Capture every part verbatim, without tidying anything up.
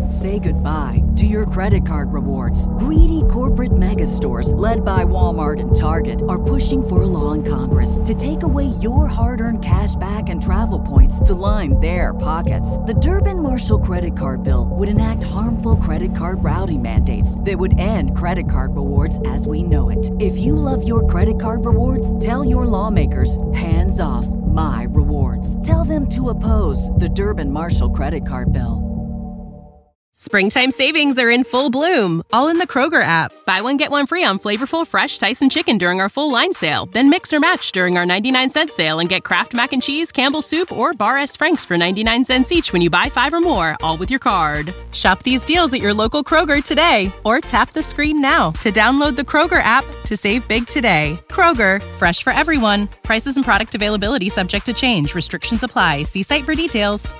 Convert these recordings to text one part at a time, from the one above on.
Say goodbye to your credit card rewards. Greedy corporate mega stores, led by Walmart and Target, are pushing for a law in Congress to take away your hard-earned cash back and travel points to line their pockets. The Durbin-Marshall credit card bill would enact harmful credit card routing mandates that would end credit card rewards as we know it. If you love your credit card rewards, tell your lawmakers, hands off my rewards. Tell them to oppose the Durbin-Marshall credit card bill. Springtime savings are in full bloom, all in the Kroger app. Buy one, get one free on flavorful fresh Tyson chicken during our full line sale. Then mix or match during our ninety-nine cent sale and get Kraft Mac and Cheese, Campbell's Soup, or Bar S. Frank's for ninety-nine cents each when you buy five or more, all with your card. Shop these deals at your local Kroger today, or tap the screen now to download the Kroger app to save big today. Kroger, fresh for everyone. Prices and product availability subject to change. Restrictions apply. See site for details.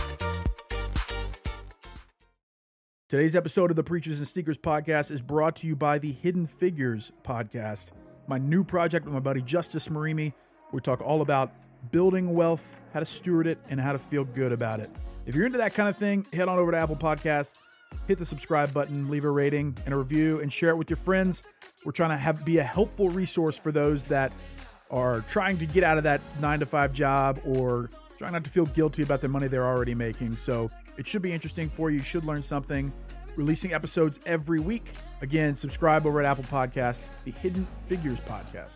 Today's episode of the Preachers and Sneakers podcast is brought to you by the Hidden Figures podcast, my new project with my buddy Justice Marimi. We talk all about building wealth, how to steward it, and how to feel good about it. If you're into that kind of thing, head on over to Apple Podcasts, hit the subscribe button, leave a rating and a review, and share it with your friends. We're trying to have be a helpful resource for those that are trying to get out of that nine to five job or trying not to feel guilty about the money they're already making. So it should be interesting for you. You should learn something. Releasing episodes every week. Again, subscribe over at Apple Podcasts, the Hidden Figures podcast.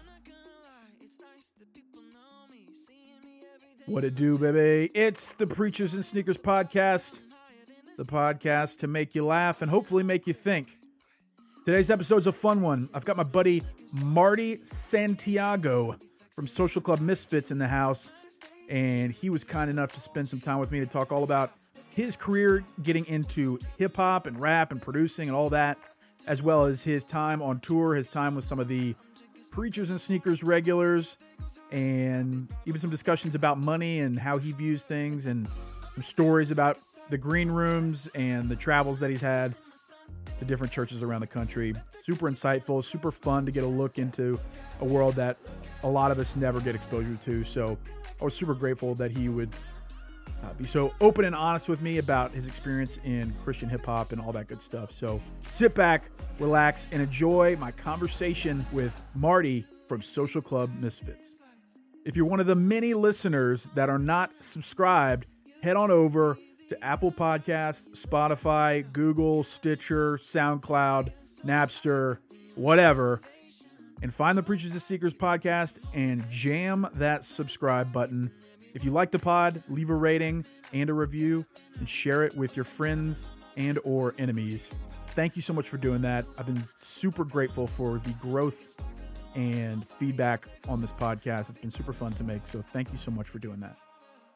What it do, baby? It's the Preachers and Sneakers podcast. The podcast to make you laugh and hopefully make you think. Today's episode's a fun one. I've got my buddy Marty Santiago from Social Club Misfits in the house. And he was kind enough to spend some time with me to talk all about his career getting into hip-hop and rap and producing and all that, as well as his time on tour, his time with some of the Preachers and Sneakers regulars, and even some discussions about money and how he views things, and some stories about the green rooms and the travels that he's had to different churches around the country. Super insightful, super fun to get a look into a world that a lot of us never get exposure to. So I was super grateful that he would uh, be so open and honest with me about his experience in Christian hip hop and all that good stuff. So sit back, relax, and enjoy my conversation with Marty from Social Club Misfits. If you're one of the many listeners that are not subscribed, head on over to Apple Podcasts, Spotify, Google, Stitcher, SoundCloud, Napster, whatever, and find the Preachers and Sneakers podcast and jam that subscribe button. If you like the pod, leave a rating and a review and share it with your friends and or enemies. Thank you so much for doing that. I've been super grateful for the growth and feedback on this podcast. It's been super fun to make, so thank you so much for doing that.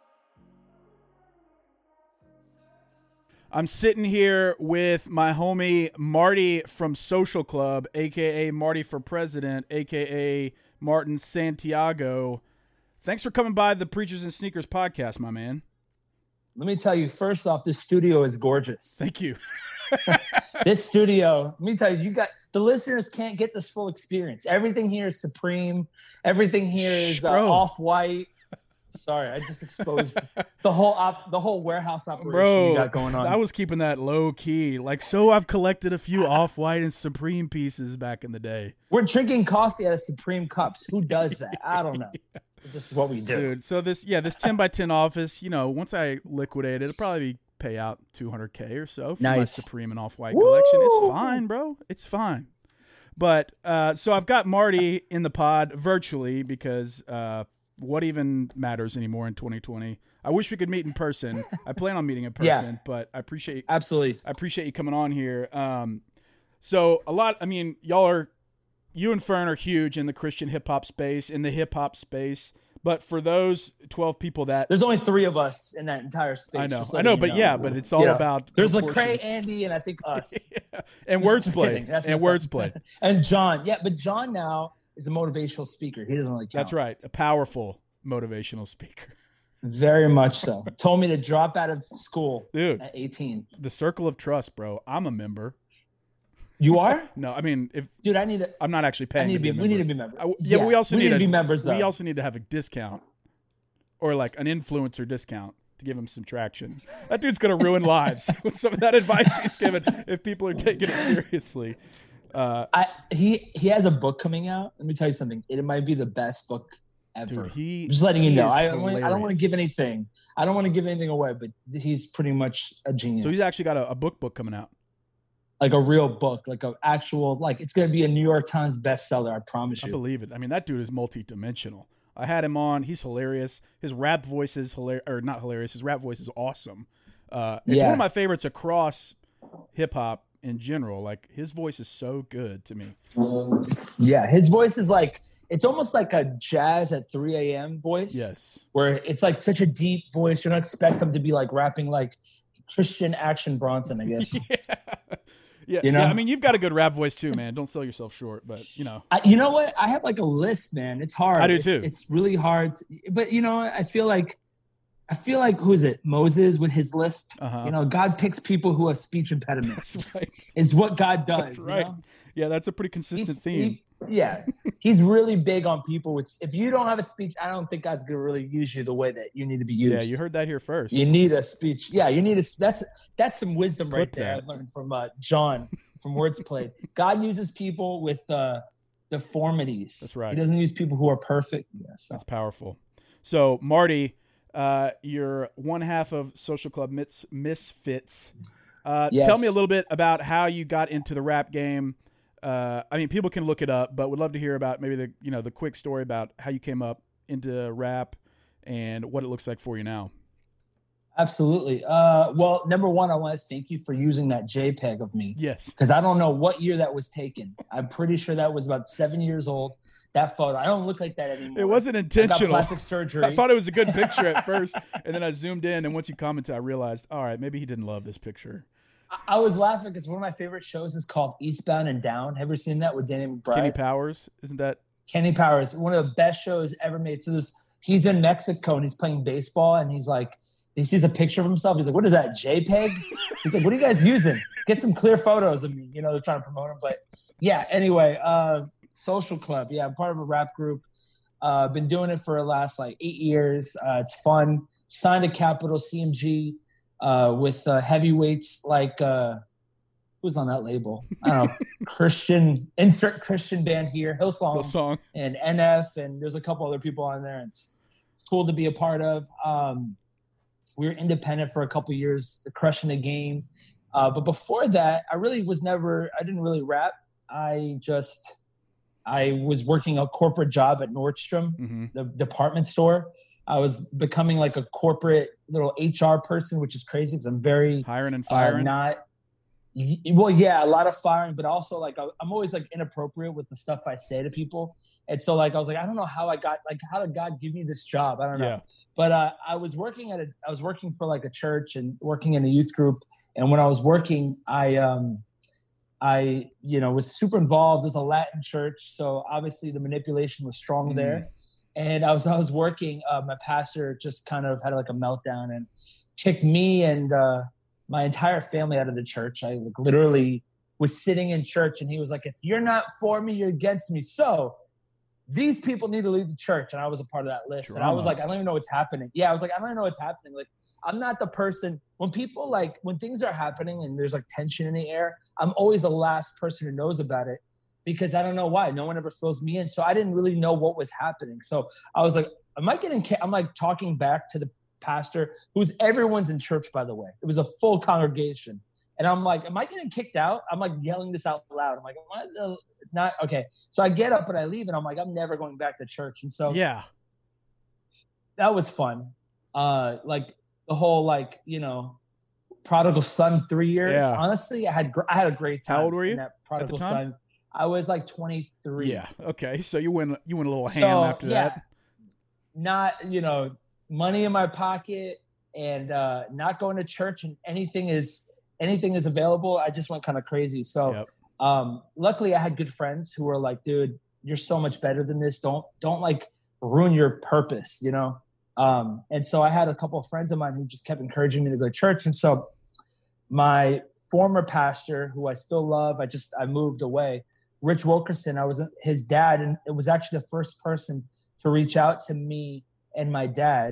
I'm sitting here with my homie Marty from Social Club, a k a. Marty for President, a k a. Martin Santiago. Thanks for coming by the Preachers and Sneakers podcast, my man. Let me tell you, first off, this studio is gorgeous. Thank you. This studio, let me tell you, you got the listeners can't get this full experience. Everything here is Supreme. Everything here is uh, Off-White. Sorry, I just exposed the whole op- the whole warehouse operation Bro, you got going on. I was keeping that low key. Like, so I've collected a few Off-White and Supreme pieces back in the day. We're drinking coffee out of Supreme cups. Who does that? I don't know. Yeah. This is what we do. Dude, so this, yeah, this ten by ten office, you know, once I liquidate it, it'll probably be pay out two hundred K or so for nice. my Supreme and Off-White collection. It's fine, bro. It's fine. But, uh, so I've got Marty in the pod virtually because, uh, what even matters anymore in twenty twenty? I wish we could meet in person. I plan on meeting in person, yeah. but I appreciate absolutely. I appreciate you coming on here. Um, so a lot. I mean, y'all are, you and Fern are huge in the Christian hip hop space, in the hip hop space. But for those twelve people that there's only three of us in that entire space. I know, I know, but know. yeah, but it's all yeah. about. There's Lecrae, Andy, and I think us, yeah. and Wordsplayed, and Wordsplayed, and John. Yeah, but John now is a motivational speaker. He doesn't really count. That's right. A powerful motivational speaker. Very much so. Told me to drop out of school Dude, at eighteen. The Circle of Trust, bro. I'm a member. You are? No, I mean, if dude, I need to. I'm not actually paying. I need to be. To be we need to be members. I, yeah, yeah, but we also we need, need a, to be members. Though. We also need to have a discount, or like an influencer discount. to give him some traction. That dude's going to ruin lives with some of that advice he's given if people are taking it seriously. Uh, I he he has a book coming out. Let me tell you something. It might be the best book ever. Dude, he, just letting you know. I don't, hilarious. I don't want to give anything. I don't want to give anything away, but he's pretty much a genius. So he's actually got a, a book book coming out. Like a real book, like an actual, like it's going to be a New York Times bestseller. I promise you. I believe it. I mean, that dude is multidimensional. I had him on. He's hilarious. His rap voice is hilarious, or not hilarious. His rap voice is awesome. Uh, it's Yeah. one of my favorites across hip hop in general. Like his voice is so good to me. Yeah, his voice is like, it's almost like a jazz at three a.m. voice. Yes. Where it's like such a deep voice. You don't expect him to be like rapping like Christian Action Bronson, I guess. yeah. Yeah, You know? yeah, I mean, you've got a good rap voice too, man. Don't sell yourself short, but you know. I, you know what? I have like a list, man. It's hard. I do it's, too. It's really hard. To, but you know, I feel like, I feel like who is it? Moses with his lisp. Uh-huh. You know, God picks people who have speech impediments. That's right. Is what God does. That's right. You know? Yeah, that's a pretty consistent He's- theme. he- yeah, he's really big on people. Which, if you don't have a speech, I don't think God's gonna really use you the way that you need to be used. Yeah, you heard that here first. You need a speech. Yeah, you need a. That's that's some wisdom Clip right there. that. I learned from uh, John from Words Played. God uses people with uh, deformities. That's right. He doesn't use people who are perfect. Yeah, so. That's powerful. So, Marty, uh, you're one half of Social Club Mis- Misfits. Uh, Yes. Tell me a little bit about how you got into the rap game. Uh, I mean, people can look it up, but would love to hear about maybe the you know the quick story about how you came up into rap and what it looks like for you now. Absolutely. Uh, well, number one, I want to thank you for using that JPEG of me. Yes. Because I don't know what year that was taken. I'm pretty sure that was about seven years old. That photo. I don't look like that anymore. It wasn't I intentional. got plastic surgery. I thought it was a good picture at first, and then I zoomed in, and once you commented, I realized, all right, maybe he didn't love this picture. I was laughing because one of my favorite shows is called Eastbound and Down. Have you ever seen that with Danny McBride? Kenny Powers, isn't that? Kenny Powers, one of the best shows ever made. So there's, he's in Mexico and he's playing baseball and he's like, he sees a picture of himself. He's like, what is that, JPEG? He's like, what are you guys using? Get some clear photos of me. You know, they're trying to promote him. But yeah, anyway, uh, Social Club. Yeah, I'm part of a rap group. Uh, been doing it for the last like eight years. Uh, it's fun. Signed to Capital C M G uh, with uh, heavyweights like, uh, who's on that label? I don't know. Christian, insert Christian band here. Hillsong. Hillsong. And N F, and there's a couple other people on there. It's cool to be a part of. Um, we were independent for a couple of years, crushing the game. Uh, but before that, I really was never, I didn't really rap. I just, I was working a corporate job at Nordstrom, Mm-hmm. the department store. I was becoming like a corporate little H R person, which is crazy because I'm very Hiring and uh, firing. not. y- Well, yeah, a lot of firing, but also like I- I'm always like inappropriate with the stuff I say to people. And so like I was like, I don't know how I got like how did God give me this job? I don't know. Yeah. But uh, I was working at a I was working for like a church and working in a youth group. And when I was working, I um I you know was super involved. It was a Latin church, so obviously the manipulation was strong Mhm. there. And I was I was working. Uh, my pastor just kind of had like a meltdown and kicked me and uh, my entire family out of the church. I like, literally was sitting in church, and he was like, "If you're not for me, you're against me." So these people need to leave the church, and I was a part of that list. And I was Drama. like, I don't even know what's happening. Yeah, I was like, I don't even know what's happening. Like, I'm not the person when people like when things are happening and there's like tension in the air. I'm always the last person who knows about it because I don't know why. No one ever fills me in, so I didn't really know what was happening. So I was like, am I getting? Ca-? I'm like talking back to the pastor, who's everyone's in church, by the way. It was a full congregation. And I'm like, am I getting kicked out? I'm like yelling this out loud. I'm like, am I the, not okay. So I get up and I leave, and I'm like, I'm never going back to church. And so Yeah. that was fun. Uh, like the whole like you know, prodigal son three years. Yeah. Honestly, I had gr- I had a great time. How old were you in that prodigal time? son? I was like twenty-three. Yeah. Okay. So you went you went a little ham So, after yeah, that. not you know money in my pocket and uh, not going to church, and anything is anything is available. I just went kind of crazy. So. Yep. Um, luckily I had good friends who were like, dude, you're so much better than this. Don't, don't like ruin your purpose, you know? Um, and so I had a couple of friends of mine who just kept encouraging me to go to church. And so my former pastor, who I still love, I just, I moved away, Rich Wilkerson, I was his dad. And it was actually the first person to reach out to me and my dad Hmm.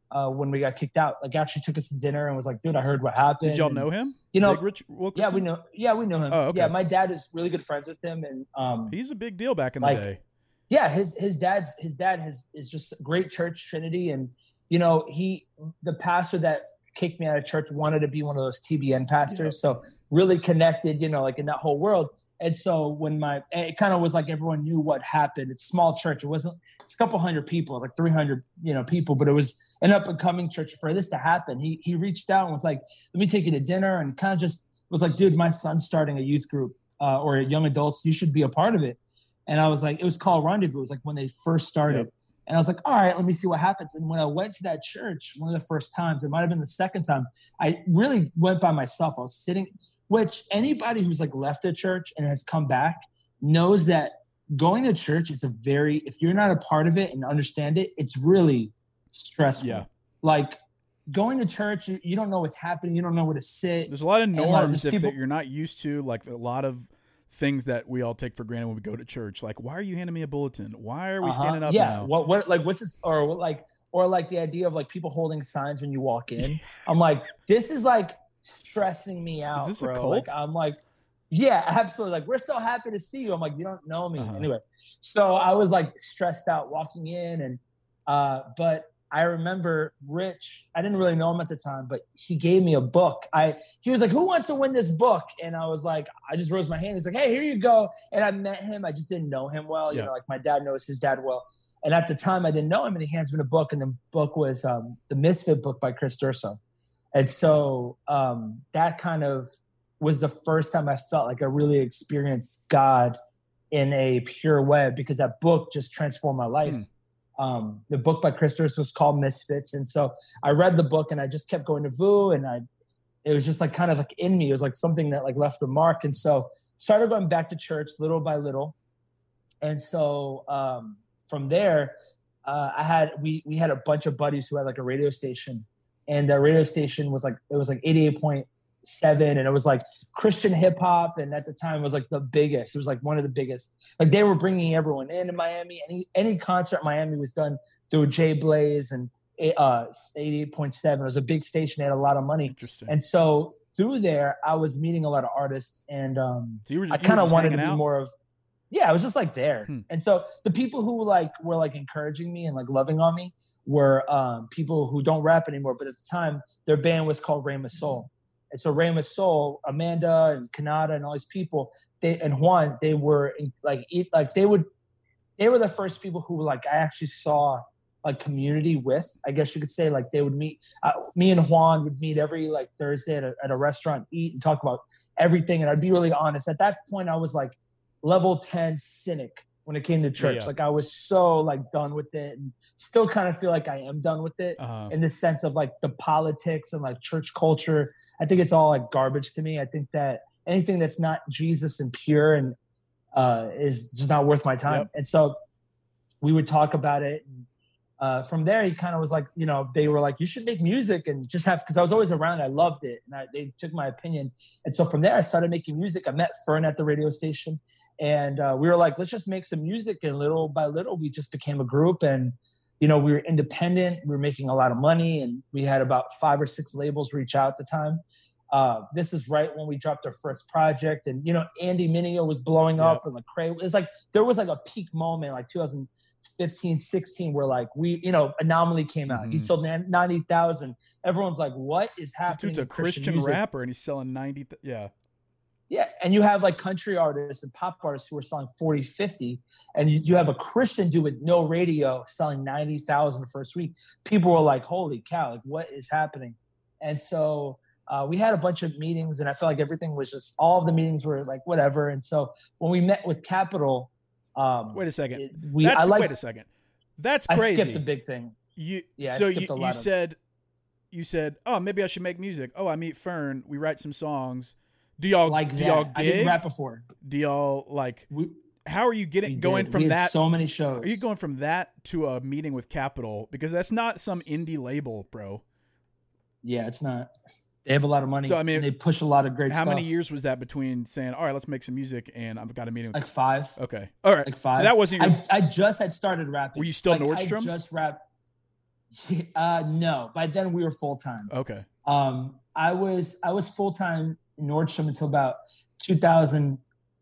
uh, when we got kicked out. Like actually took us to dinner and was like, dude, I heard what happened. Did y'all and, know him? You know, Big Rich Wilkerson? Yeah, we know. Yeah, we know him. Oh, okay. Yeah, my dad is really good friends with him, and um, he's a big deal back in like, the day. Yeah, his his dad's his dad has is just a great church, Trinity, and you know he the pastor that kicked me out of church wanted to be one of those T B N pastors, yeah. So really connected, you know, like in that whole world. And so when my it kind of was like everyone knew what happened. It's a small church. It wasn't. It's a couple hundred people. It was like three hundred, you know, people, but it was an up and coming church. For this to happen, he he reached out and was like, "Let me take you to dinner," and kind of just was like, "Dude, my son's starting a youth group uh, or young adults. You should be a part of it." And I was like, it was called Rendezvous. It was like when they first started. Yep. And I was like, all right, let me see what happens. And when I went to that church, one of the first times, it might have been the second time, I really went by myself. I was sitting, which anybody who's like left a church and has come back knows that going to church is a very, if you're not a part of it and understand it, it's really stressful. Yeah. Like going to church, you, you don't know what's happening. You don't know where to sit. There's a lot of norms like, if people, that you're not used to, like a lot of things that we all take for granted when we go to church. Like, why are you handing me a bulletin? Why are we uh-huh. standing up yeah. now? What, what, like, what's this? Or like, or like the idea of like people holding signs when you walk in. I'm like, this is like stressing me out, is this bro. A cult? Like, I'm like, yeah, absolutely. Like, we're so happy to see you. I'm like, you don't know me. Uh-huh. Anyway. So I was like stressed out walking in and, uh, but I remember Rich, I didn't really know him at the time, but he gave me a book. I He was like, who wants to win this book? And I was like, I just raised my hand. He's like, hey, here you go. And I met him. I just didn't know him well. Yeah. You know, like my dad knows his dad well. And at the time I didn't know him, and he hands me the book. And the book was um, the Misfit book by Chris Durso. And so um, that kind of was the first time I felt like I really experienced God in a pure way, because that book just transformed my life. Mm. Um, the book by Chris Durso was called Misfits. And so I read the book and I just kept going to V U, and I, it was just like kind of like in me. It was like something that like left a mark. And so started going back to church little by little. And so um, from there, uh, I had, we, we had a bunch of buddies who had like a radio station, and that radio station was like, it was like eighty-eight point seven, and it was like Christian hip hop. And at the time it was like the biggest, it was like one of the biggest, like they were bringing everyone in in Miami. Any, any concert in Miami was done through Jay Blaze and uh, eighty-eight point seven. It was a big station. They had a lot of money. Interesting. And so through there, I was meeting a lot of artists, and um, so you were, I kind of wanted to be out? more of, yeah, I was just like there. Hmm. And so the people who like were like encouraging me and like loving on me were um, people who don't rap anymore. But at the time, their band was called Rama Soul. And so Rama Soul, Amanda and Kanata and all these people, they and Juan, they were in, like, like they would, they were the first people who like I actually saw like community with, I guess you could say. Like they would meet, uh, me and Juan would meet every like Thursday at a, at a restaurant, eat and talk about everything. And I'd be really honest. At that point, I was like level ten cynic when it came to church. Yeah. Like I was so like done with it, and still kind of feel like I am done with it uh-huh. in the sense of like the politics and like church culture. I think it's all like garbage to me. I think that anything that's not Jesus and pure and uh, is just not worth my time. Yep. And so we would talk about it. And, uh, from there, he kind of was like, you know, they were like, you should make music and just have, because I was always around. I loved it. And I, they took my opinion. And so from there, I started making music. I met Fern at the radio station, and uh, we were like, let's just make some music. And little by little, we just became a group. And you know, we were independent. We were making a lot of money, and we had about five or six labels reach out at the time. Uh, this is right when we dropped our first project, and you know, Andy Mineo was blowing yeah. up, and like Cray. It's like there was like a peak moment, like two thousand fifteen, sixteen, where like we, you know, Anomaly came out. Mm-hmm. He sold ninety thousand. Everyone's like, "What is happening?" This dude's a Christian, Christian rapper, and he's selling ninety. Th- yeah. Yeah, and you have like country artists and pop artists who are selling forty, fifty, and you, you have a Christian dude with no radio selling ninety thousand the first week. People were like, holy cow, like what is happening? And so uh, we had a bunch of meetings, and I felt like everything was just, all of the meetings were like whatever. And so when we met with Capitol, um, wait a second, it, we That's, I liked, wait a second, that's crazy. I skipped the big thing. You yeah, so I you, skipped a you lot said of, you said, oh, maybe I should make music. Oh, I meet Fern. We write some songs. Do y'all like do that. y'all gig? I didn't rap before. Do y'all like? We, how are you getting we going did. from we had that? So many shows. Are you going from that to a meeting with Capitol? Because that's not some indie label, bro. Yeah, it's not. They have a lot of money. So I mean, and they push a lot of great how stuff. How many years was that between saying, "All right, let's make some music," and I've got a meeting with like five? Okay, all right, like five. So that wasn't. Your... I, I just had started rapping. Were you still like, Nordstrom? I just rapped. Uh, no, by then we were full time. Okay. Um, I was I was full time in Nordstrom until about two thousand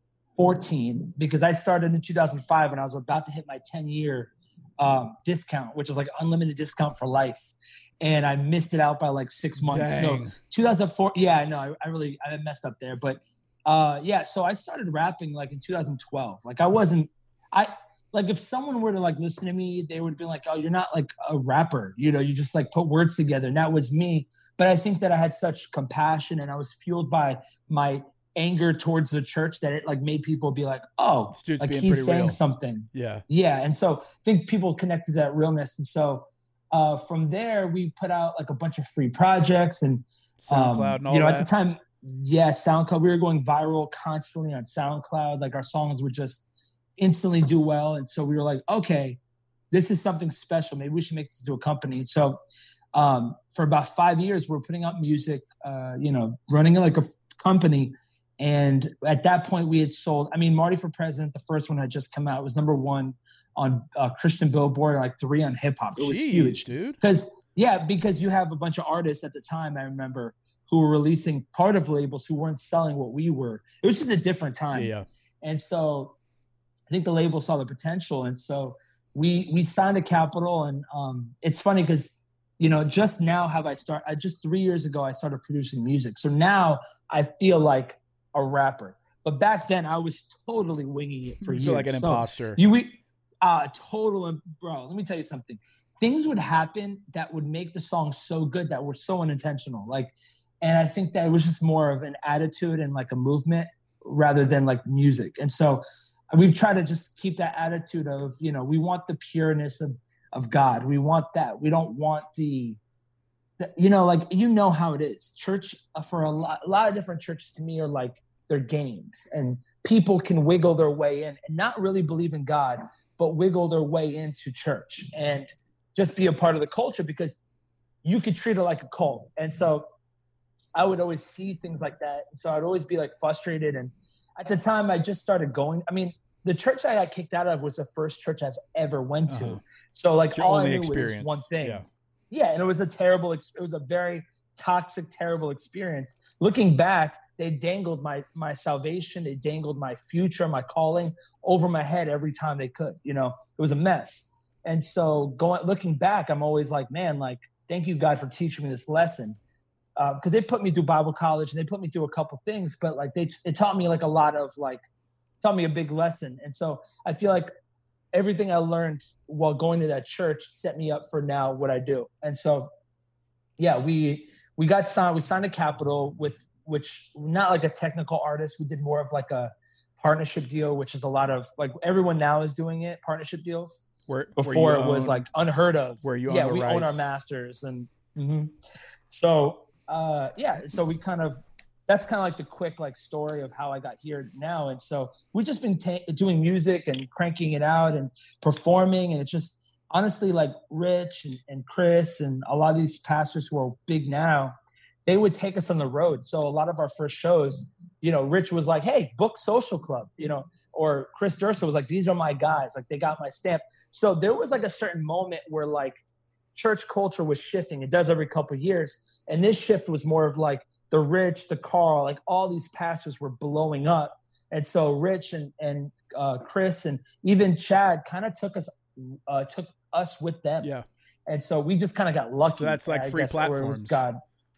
fourteen because I started in two thousand five and I was about to hit my ten year um, discount, which was like unlimited discount for life, and I missed it out by like six months. Dang. So two thousand four, yeah, no, I, I really I messed up there, but uh, yeah. So I started rapping like in two thousand twelve. Like I wasn't I. Like if someone were to like listen to me, they would be like, oh, you're not like a rapper, you know, you just like put words together. And that was me. But I think that I had such compassion and I was fueled by my anger towards the church that it like made people be like, oh, like he's saying real. something. Yeah. Yeah. And so I think people connected to that realness. And so uh, from there, we put out like a bunch of free projects and, SoundCloud um, and all you know, that. at the time, yeah, SoundCloud, we were going viral constantly on SoundCloud. Like our songs would just instantly do well. And so we were like, okay, this is something special. Maybe we should make this into a company. So um, for about five years, we we're putting out music, uh, you know, running like a f- company. And at that point we had sold, I mean, Marty for President, the first one had just come out. It was number one on uh, Christian Billboard, like three on hip hop. It was Jeez, huge, dude. Because yeah, because you have a bunch of artists at the time, I remember, who were releasing part of labels who weren't selling what we were. It was just a different time. Yeah, yeah. And so I think the label saw the potential. And so we we signed to Capitol. And um, it's funny because, you know, just now have I started, I just three years ago, I started producing music. So now I feel like a rapper. But back then I was totally winging it for you years. feel like an so imposter. You, we, uh, total, bro, let me tell you something. Things would happen that would make the song so good that were so unintentional. Like, and I think that it was just more of an attitude and like a movement rather than like music. And so we've tried to just keep that attitude of, you know, we want the pureness of, of God. We want that. We don't want the, the, you know, like, you know how it is. Church uh, for a lot, a lot of different churches to me are like they're games and people can wiggle their way in and not really believe in God, but wiggle their way into church and just be a part of the culture because you could treat it like a cult. And so I would always see things like that. And so I'd always be like frustrated. And at the time I just started going, I mean, the church I got kicked out of was the first church I've ever went to. Uh-huh. So like all I knew experience. was one thing. Yeah. yeah. And it was a terrible, it was a very toxic, terrible experience. Looking back, they dangled my, my salvation. They dangled my future, my calling over my head every time they could, you know, it was a mess. And so going, looking back, I'm always like, man, like, thank you God for teaching me this lesson. Uh, cause they put me through Bible college and they put me through a couple things, but like they, it taught me like a lot of like, taught me a big lesson. And so I feel like everything I learned while going to that church set me up for now what I do. And so, yeah, we, we got signed, we signed a Capitol with, which not like a technical artist. We did more of like a partnership deal, which is a lot of like everyone now is doing it, partnership deals. Where, Before where it was own, like unheard of. Where you yeah, own the we rights. own our masters. And mm-hmm. so, uh, yeah, so we kind of, that's kind of like the quick like story of how I got here now. And so we've just been ta- doing music and cranking it out and performing. And it's just honestly like Rich and, and Chris and a lot of these pastors who are big now, they would take us on the road. So a lot of our first shows, you know, Rich was like, hey, book Social Club, you know, or Chris Durso was like, these are my guys. Like they got my stamp. So there was like a certain moment where like church culture was shifting. It does every couple of years. And this shift was more of like, the Rich, the Carl, like all these pastors were blowing up. And so Rich and, and uh, Chris and even Chad kind of took us, uh, took us with them. Yeah. And so we just kind of got lucky. So that's like I free guess, platforms. Where it was God.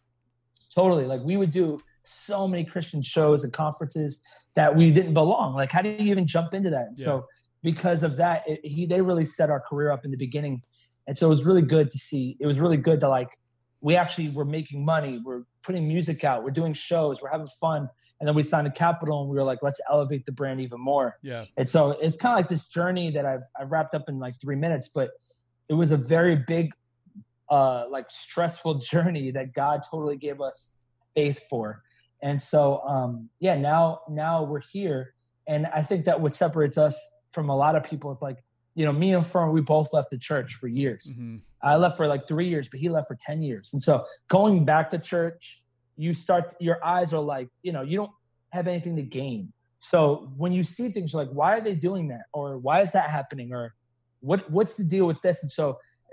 Totally. Like we would do so many Christian shows and conferences that we didn't belong. Like, how do you even jump into that? And yeah. so because of that, it, he, they really set our career up in the beginning. And so it was really good to see. It was really good to like, we actually were making money. We're putting music out. We're doing shows. We're having fun. And then we signed a Capitol and we were like, let's elevate the brand even more. Yeah. And so it's kind of like this journey that I've, I've wrapped up in like three minutes, but it was a very big, uh, like stressful journey that God totally gave us faith for. And so, um, yeah, now, now we're here. And I think that what separates us from a lot of people is like, you know, me and Fern, we both left the church for years. Mm-hmm. I left for like three years, but he left for ten years. And so going back to church, you start, your eyes are like, you know, you don't have anything to gain. So when you see things, you're like, why are they doing that? Or why is that happening? Or what, what's the deal with this? And so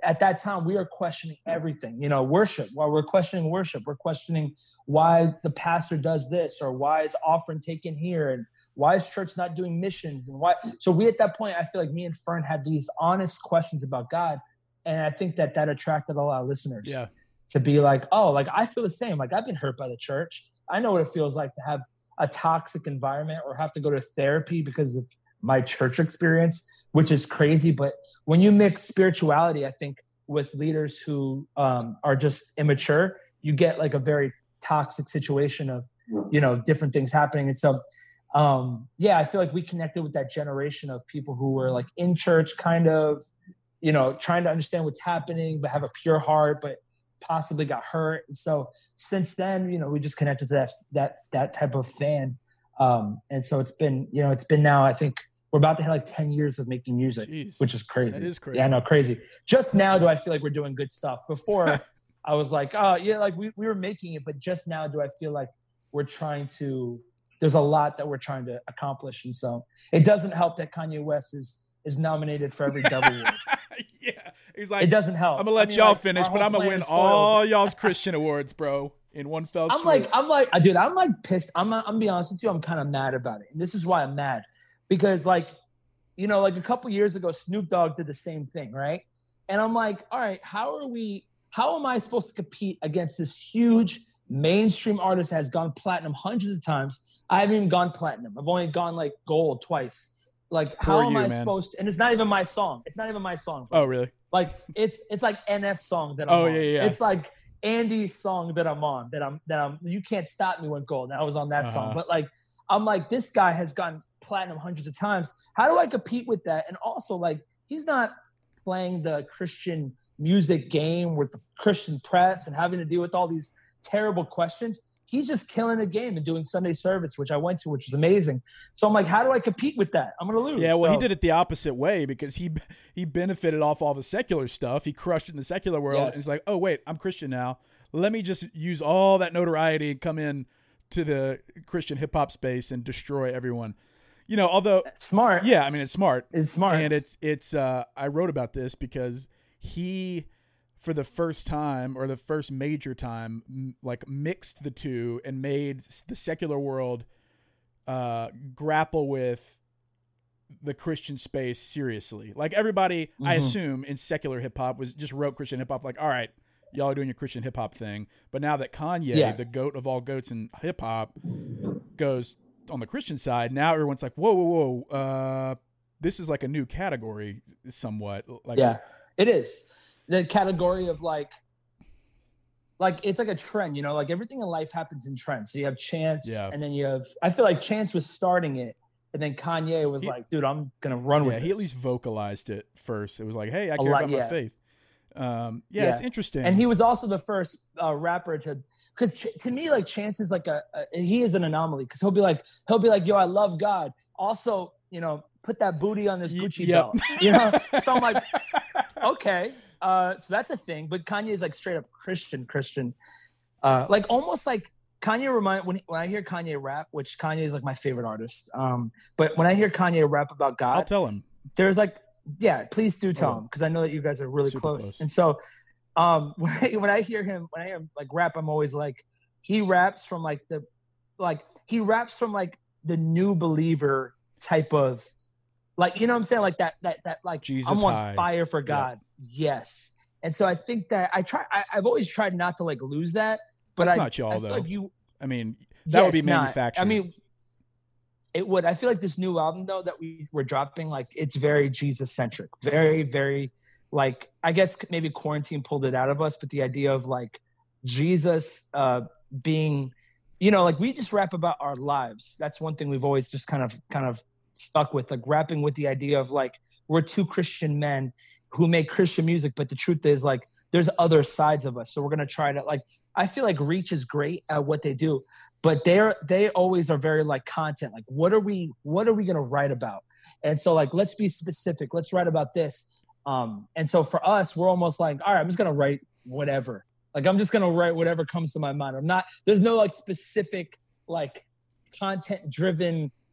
at that time we are questioning everything, you know, worship. While we're questioning worship, we're questioning why the pastor does this, or why is offering taken here, and why is church not doing missions, and why. So we, at that point, I feel like me and Fern had these honest questions about God. And I think that that attracted a lot of listeners yeah. to be like, oh, like I feel the same. Like I've been hurt by the church. I know what it feels like to have a toxic environment or have to go to therapy because of my church experience, which is crazy. But when you mix spirituality, I think, with leaders who um, are just immature, you get like a very toxic situation of, you know, different things happening. And so, um, yeah, I feel like we connected with that generation of people who were like in church, kind of, you know, trying to understand what's happening, but have a pure heart, but possibly got hurt. And so since then, you know, we just connected to that, that, that type of fan. Um, and so it's been, you know, it's been now, I think we're about to hit like ten years of making music, Jeez, which is crazy. That is crazy. Yeah, no, crazy. Just now do I feel like we're doing good stuff. Before I was like, oh yeah, like we, we were making it, but just now do I feel like we're trying to, there's a lot that we're trying to accomplish. And so it doesn't help that Kanye West is, is nominated for every W. Yeah. He's like, it doesn't help. I'm gonna let I mean, y'all like, finish, but I'm gonna win all y'all's Christian awards, bro, in one fell swoop. I'm like, I'm like, dude, I'm like pissed. I'm not, I'm gonna be honest with you. I'm kind of mad about it. And this is why I'm mad. Because like, you know, like a couple years ago, Snoop Dogg did the same thing, right? And I'm like, all right, how are we, how am I supposed to compete against this huge mainstream artist that has gone platinum hundreds of times? I haven't even gone platinum. I've only gone like gold twice. Like, how Poor am you, I man. supposed to, and it's not even my song. It's not even my song. Bro. Oh, really? Like, it's it's like N F's song that I'm Oh, on. yeah, yeah. It's like Andy's song that I'm on, that I'm, that I'm, You Can't Stop Me went gold. And I was on that Uh-huh. song. But like, I'm like, this guy has gotten platinum hundreds of times. How do I compete with that? And also, like, he's not playing the Christian music game with the Christian press and having to deal with all these terrible questions. He's just killing the game and doing Sunday service, which I went to, which was amazing. So I'm like, how do I compete with that? I'm going to lose. Yeah, well, so, he did it the opposite way because he he benefited off all the secular stuff. He crushed in the secular world. Yes. And it's like, oh, wait, I'm Christian now. Let me just use all that notoriety and come in to the Christian hip-hop space and destroy everyone. You know, although smart. Yeah, I mean, it's smart. It's smart. And it's it's uh I wrote about this because he, for the first time or the first major time, m- like mixed the two and made the secular world uh grapple with the Christian space seriously. Like everybody, mm-hmm. I assume, in secular hip-hop was just wrote Christian hip-hop like, all right, y'all are doing your Christian hip-hop thing. But now that Kanye, yeah. the goat of all goats in hip-hop, goes on the Christian side, now everyone's like, whoa, whoa, whoa, uh, this is like a new category somewhat. Like, yeah, it is. The category of like, like it's like a trend, you know, like everything in life happens in trends. So you have Chance, yeah. and then you have, I feel like Chance was starting it, and then Kanye was he, like, dude, I'm going to run yeah, with this. He at least vocalized it first. It was like, hey, I a care lot, about yeah. my faith. Um, yeah, yeah, it's interesting. And he was also the first uh, rapper to, because ch- to me, like Chance is like a, a he is an anomaly because he'll be like, he'll be like, yo, I love God. Also, you know, put that booty on this Gucci yep. belt, you know? So I'm like, okay. Uh, so that's a thing. But Kanye is like straight up Christian, Christian. Uh, like almost like Kanye remind when when I hear Kanye rap, which Kanye is like my favorite artist. Um, but when I hear Kanye rap about God, I'll tell him. There's like, yeah, please do tell oh. him because I know that you guys are really close. close. And so, um, when I, when I hear him, when I hear him like rap, I'm always like, he raps from like the, like he raps from like the new believer type of, like you know what I'm saying, like that that that like Jesus I'm on high. fire for God. Yeah. Yes. And so I think that I try. I, I've always tried not to like lose that. But That's I, not y'all I though. Like you, I mean, that yeah, would be it's not. manufactured. I mean, it would. I feel like this new album though that we were dropping, like it's very Jesus centric, very, very like I guess maybe quarantine pulled it out of us, but the idea of like Jesus uh, being, you know, like we just rap about our lives. That's one thing we've always just kind of kind of stuck with, like rapping with the idea of like we're two Christian men who make Christian music, but the truth is like there's other sides of us. So we're gonna try to like. I feel like Reach is great at what they do, but they're they always are very like content. Like, what are we what are we gonna write about? And so like, let's be specific. Let's write about this. Um, and so for us, we're almost like, all right, I'm just gonna write whatever. Like, I'm just gonna write whatever comes to my mind. I'm not. There's no like specific like content driven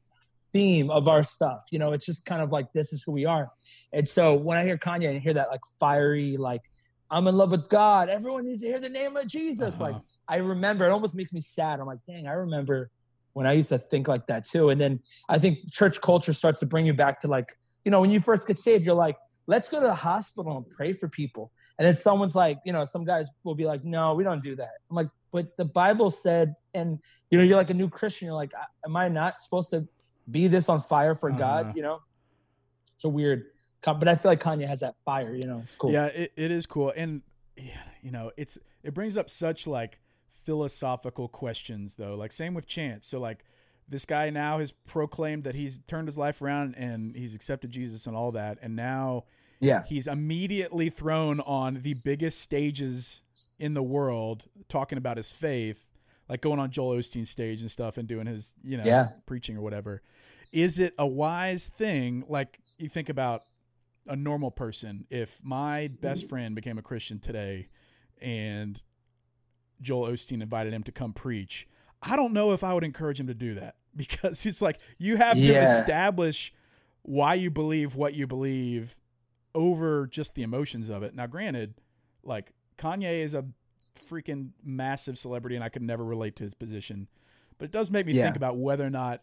theme of our stuff. You know, it's just kind of like, this is who we are. And so when I hear Kanye and hear that like fiery, like, I'm in love with God, everyone needs to hear the name of Jesus. Uh-huh. Like, I remember, it almost makes me sad. I'm like, dang, I remember when I used to think like that too. And then I think church culture starts to bring you back to like, you know, when you first get saved, you're like, let's go to the hospital and pray for people. And then someone's like, you know, some guys will be like, no, we don't do that. I'm like, but the Bible said, and, you know, you're like a new Christian. You're like, am I not supposed to be this on fire for uh-huh. God? You know, it's a weird, but I feel like Kanye has that fire, you know, it's cool. Yeah, it, it is cool. And, you know, it's, it brings up such like philosophical questions though. Like same with Chance. So like this guy now has proclaimed that he's turned his life around and he's accepted Jesus and all that. And now yeah, he's immediately thrown on the biggest stages in the world talking about his faith, like going on Joel Osteen's stage and stuff and doing his, you know, yeah. preaching or whatever. Is it a wise thing? Like you think about a normal person, if my best friend became a Christian today and Joel Osteen invited him to come preach, I don't know if I would encourage him to do that, because it's like you have to yeah. establish why you believe what you believe over just the emotions of it. Now, granted, like Kanye is a freaking massive celebrity and I could never relate to his position, but it does make me yeah. think about whether or not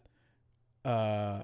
uh,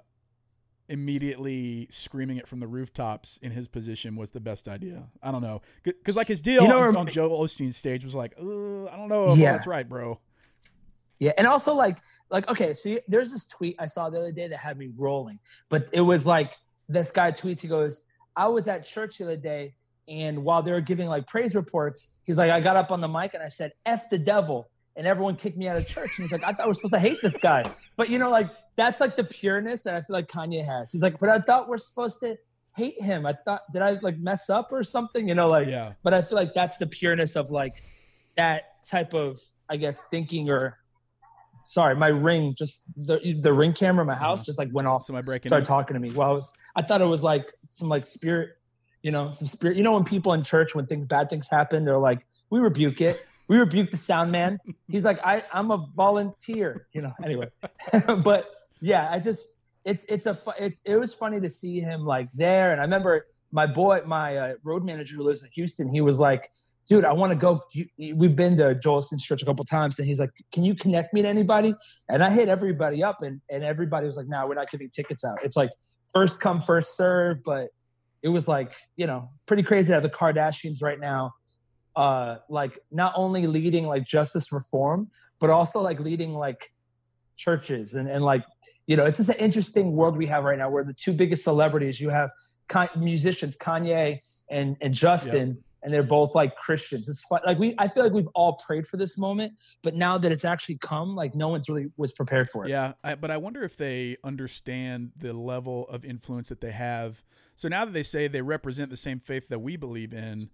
immediately screaming it from the rooftops in his position was the best idea. I don't know. Because like his deal you know, on, on Joel Osteen's stage was like, uh, I don't know if yeah. that's right, bro. Yeah. And also like, like, okay, so there's this tweet I saw the other day that had me rolling, but it was like this guy tweets, he goes, I was at church the other day and while they were giving like praise reports, he's like, I got up on the mic and I said, F the devil. And everyone kicked me out of church. And he's like, I thought we're supposed to hate this guy. But you know, like, that's like the pureness that I feel like Kanye has. He's like, but I thought we're supposed to hate him. I thought, did I like mess up or something? You know, like, yeah. But I feel like that's the pureness of like that type of, I guess, thinking or, sorry, my ring, just the the ring camera in my house uh-huh. just like went off. Am I breaking started up? talking to me. Well, I was, I thought it was like some like spirit, you know, some spirit. You know, when people in church, when things, bad things happen, they're like, we rebuke it. We rebuke the sound man. He's like, I, I'm a volunteer, you know, anyway. But yeah, I just, it's, it's a, it's, it was funny to see him like there. And I remember my boy, my uh, road manager who lives in Houston, he was like, dude, I want to go. You, we've been to Joel Osteen's church a couple times. And he's like, can you connect me to anybody? And I hit everybody up and, and everybody was like, no, nah, we're not giving tickets out. It's like first come, first serve. But it was like, you know, pretty crazy how the Kardashians right now, uh, like not only leading like justice reform, but also like leading like churches and, and like, you know, it's just an interesting world we have right now where the two biggest celebrities, you have con- musicians, Kanye and, and Justin, yep. and they're both like Christians. It's fun. Like we, I feel like we've all prayed for this moment, but now that it's actually come, like no one's really was prepared for it. Yeah. I, but I wonder if they understand the level of influence that they have. So now that they say they represent the same faith that we believe in,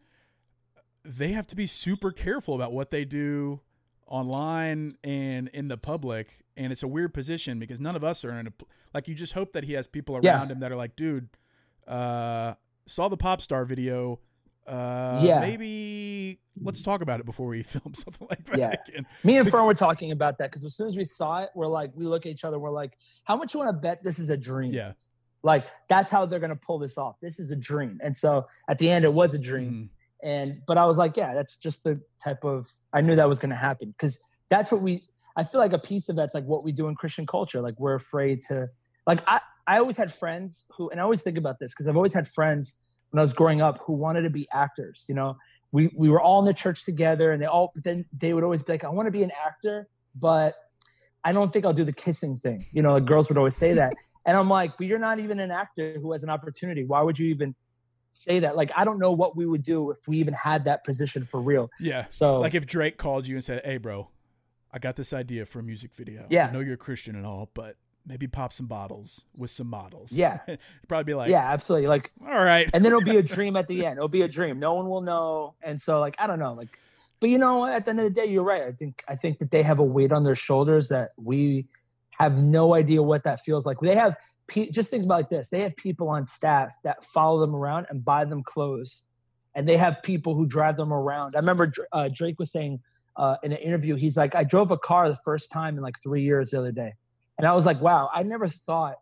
they have to be super careful about what they do online and in the public. And it's a weird position because none of us are in a, like, you just hope that he has people around yeah. him that are like, dude, uh, saw the pop star video. Uh, yeah. Maybe let's talk about it before we film something like that. Yeah. Again. Me and Fern were talking about that because as soon as we saw it, we're like, we look at each other, we're like, how much you want to bet this is a dream? Yeah. Like, that's how they're going to pull this off. This is a dream. And so at the end, it was a dream. Mm. And, but I was like, yeah, that's just the type of, I knew that was going to happen because that's what we, I feel like a piece of that's like what we do in Christian culture. Like we're afraid to, like, I, I always had friends who, and I always think about this because I've always had friends when I was growing up who wanted to be actors. You know, we, we were all in the church together and they all, but then they would always be like, I want to be an actor, but I don't think I'll do the kissing thing. You know, like girls would always say that. And I'm like, but you're not even an actor who has an opportunity. Why would you even say that? Like, I don't know what we would do if we even had that position for real. Yeah. So like if Drake called you and said, hey bro, I got this idea for a music video. Yeah. I know you're a Christian and all, but maybe pop some bottles with some models. Yeah. You'd probably be like, yeah, absolutely. Like, all right. And then it'll be a dream at the end. It'll be a dream. No one will know. And so like, I don't know, like, but you know, at the end of the day, you're right. I think, I think that they have a weight on their shoulders that we have no idea what that feels like. They have, just think about like this. They have people on staff that follow them around and buy them clothes. And they have people who drive them around. I remember uh, Drake was saying uh, in an interview, he's like, I drove a car the first time in like three years the other day. And I was like, wow, I never thought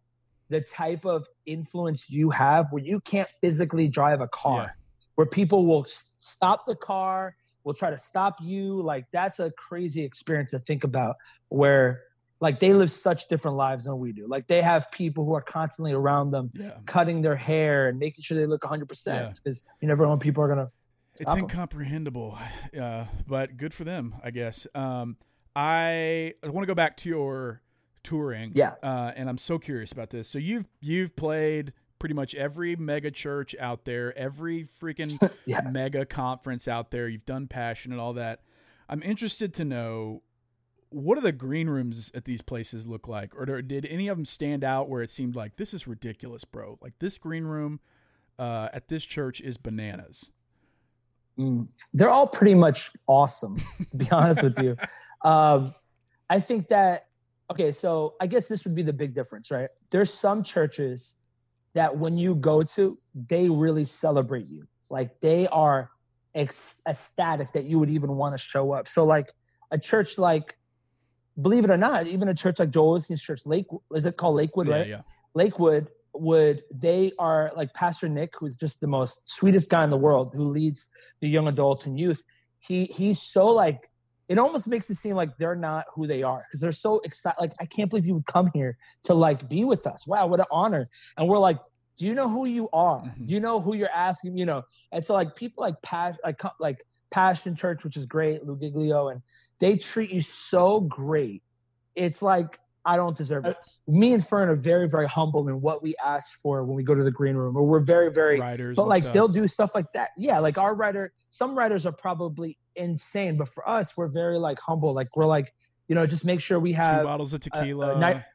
the type of influence you have where you can't physically drive a car, yeah. where people will s- stop the car, will try to stop you. Like that's a crazy experience to think about, where like they live such different lives than we do. Like they have people who are constantly around them, yeah. cutting their hair and making sure they look one hundred percent because yeah. you never know when people are going to It's incomprehensible, uh, but good for them, I guess. Um, I, I want to go back to your touring, yeah, uh, and I'm so curious about this. So you've you've played pretty much every mega church out there, every freaking yeah. mega conference out there. You've done Passion and all that. I'm interested to know, what do the green rooms at these places look like, or did any of them stand out where it seemed like this is ridiculous, bro? Like this green room uh, at this church is bananas. Mm. They're all pretty much awesome, to be honest with you. Um, I think that, okay, so I guess this would be the big difference, right? There's some churches that when you go to, they really celebrate you. Like they are ec- ecstatic that you would even want to show up. So like a church like, believe it or not, even a church like Joel Osteen's church, Lake, is it called Lakewood, yeah, right? Yeah. Lakewood would, they are like Pastor Nick, who's just the most sweetest guy in the world, who leads the young adult and youth. He he's so like, it almost makes it seem like they're not who they are because they're so excited. Like, I can't believe you would come here to like be with us. Wow, what an honor. And we're like, do you know who you are? Mm-hmm. Do you know who you're asking? You know? And so like people like Pas- like like Passion Church, which is great, Lou Giglio, and they treat you so great. It's like, I don't deserve it. Me and Fern are very, very humble in what we ask for when we go to the green room, or we're very, very, writers but like stuff. They'll do stuff like that. Yeah. Like our writer, some writers are probably insane, but for us, we're very like humble. Like we're like, you know, just make sure we have two bottles of tequila. A, a night,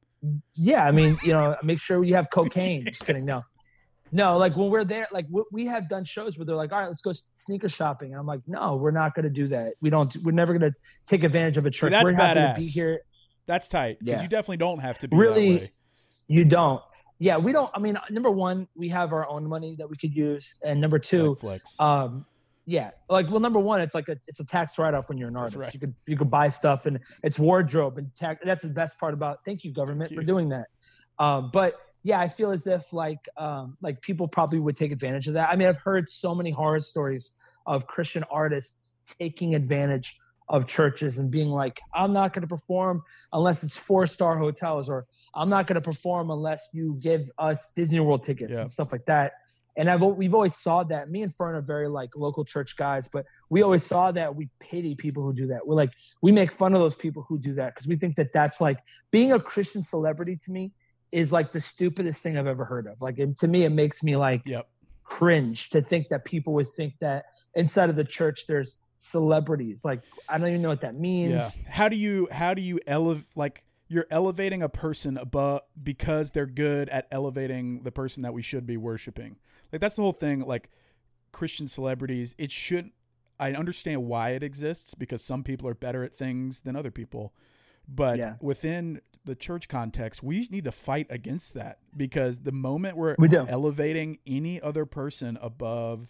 yeah. I mean, you know, make sure you have cocaine. Just kidding. No, no. Like when we're there, like we, we have done shows where they're like, all right, let's go sneaker shopping. And I'm like, no, we're not going to do that. We don't, we're never going to take advantage of a church. See, that's we're happy badass. to be here. That's tight because yeah. you definitely don't have to be really, that way. You don't. Yeah, we don't. I mean, number one, we have our own money that we could use, and number two, flex. um, yeah, like well, number one, it's like a it's a tax write off when you're an artist. Right. You could you could buy stuff, and it's wardrobe and tax. That's the best part about. Thank you, government, Thank you. for doing that. Um, but yeah, I feel as if like um, like people probably would take advantage of that. I mean, I've heard so many horror stories of Christian artists taking advantage of churches and being like, I'm not going to perform unless it's four-star hotels, or I'm not going to perform unless you give us Disney World tickets yeah. and stuff like that. And I've, we've always saw that. Me and Fern are very like local church guys, but we always saw that. We pity people who do that. We're like, we make fun of those people who do that because we think that that's like being a Christian celebrity to me is like the stupidest thing I've ever heard of. Like it, to me, it makes me like yep. cringe to think that people would think that inside of the church there's celebrities. Like I don't even know what that means. Yeah. How do you how do you elevate, like you're elevating a person above because they're good at elevating the person that we should be worshiping. Like that's the whole thing. Like Christian celebrities, it shouldn't. I understand why it exists because some people are better at things than other people, but yeah. within the church context, we need to fight against that because the moment we're we do. elevating any other person above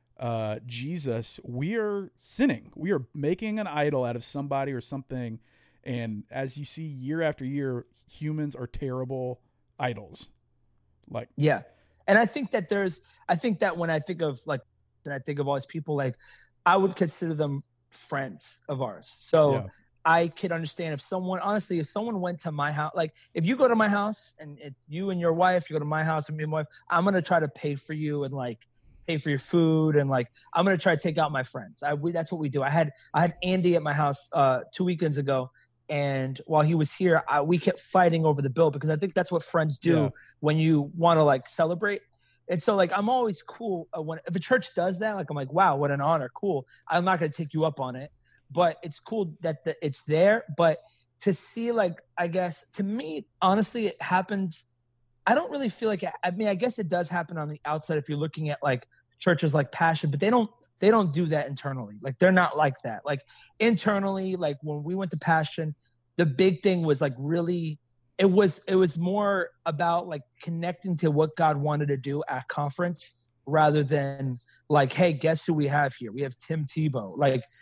uh, Jesus, we are sinning. We are making an idol out of somebody or something. And as you see year after year, humans are terrible idols. Like, yeah. And I think that there's, I think that when I think of like, and I think of all these people, like I would consider them friends of ours. So yeah. I could understand if someone, honestly, if someone went to my house, like if you go to my house and it's you and your wife, you go to my house and me and my wife, I'm going to try to pay for you and like pay for your food. And like, I'm going to try to take out my friends. I, we, that's what we do. I had, I had Andy at my house uh, two weekends ago. And while he was here, I, we kept fighting over the bill because I think that's what friends do yeah. when you want to like celebrate. And so like, I'm always cool uh, when, if a church does that, like, I'm like, wow, what an honor. Cool. I'm not going to take you up on it, but it's cool that the, it's there. But to see like, I guess to me, honestly, it happens. I don't really feel like, it, I mean, I guess it does happen on the outside if you're looking at like churches like Passion, but they don't, they don't do that internally. Like they're not like that. Like internally, like when we went to Passion, the big thing was like really, it was, it was more about like connecting to what God wanted to do at conference rather than like, hey, guess who we have here? We have Tim Tebow. Like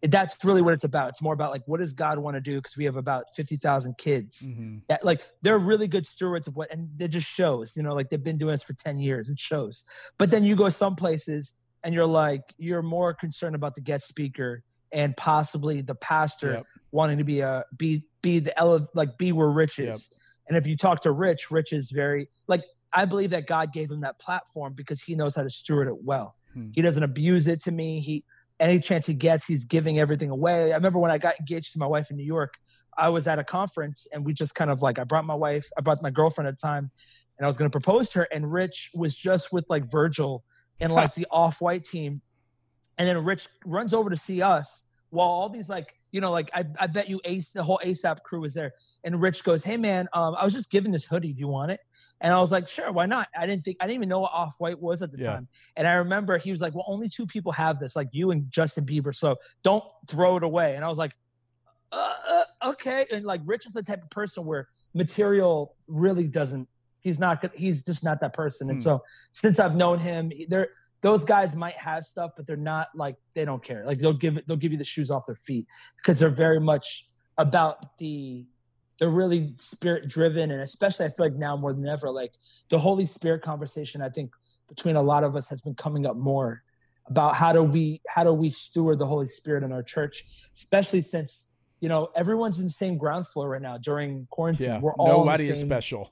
that's really what it's about. It's more about like, what does God want to do? Because we have about fifty thousand kids mm-hmm. that like, they're really good stewards of what, and it just shows, you know, like they've been doing this for ten years. It shows. But then you go some places and you're like, you're more concerned about the guest speaker and possibly the pastor yep. wanting to be a, be, be the, ele- like be where Rich is. Yep. And if you talk to Rich, Rich is very like, I believe that God gave him that platform because he knows how to steward it well. Hmm. He doesn't abuse it to me. He, Any chance he gets, he's giving everything away. I remember when I got engaged to my wife in New York, I was at a conference and we just kind of like, I brought my wife, I brought my girlfriend at the time, and I was going to propose to her. And Rich was just with like Virgil and like the Off-White team. And then Rich runs over to see us while all these like, you know, like I, I bet you Ace, the whole ASAP crew was there. And Rich goes, hey man, um, I was just given this hoodie. Do you want it? And I was like, sure, why not? I didn't think, I didn't even know what Off-White was at the yeah. time. And I remember he was like, well, only two people have this, like you and Justin Bieber. So don't throw it away. And I was like, uh, uh, okay. And like Rich is the type of person where material really doesn't, he's not, he's just not that person. And hmm. so since I've known him, they're, those guys might have stuff, but they're not like, they don't care. Like they'll give it, they'll give you the shoes off their feet because they're very much about the, they're really spirit driven. And especially I feel like now more than ever, like the Holy Spirit conversation, I think between a lot of us has been coming up more about how do we, how do we steward the Holy Spirit in our church, especially since, you know, everyone's in the same ground floor right now during quarantine. Yeah, We're all nobody in the is same, special.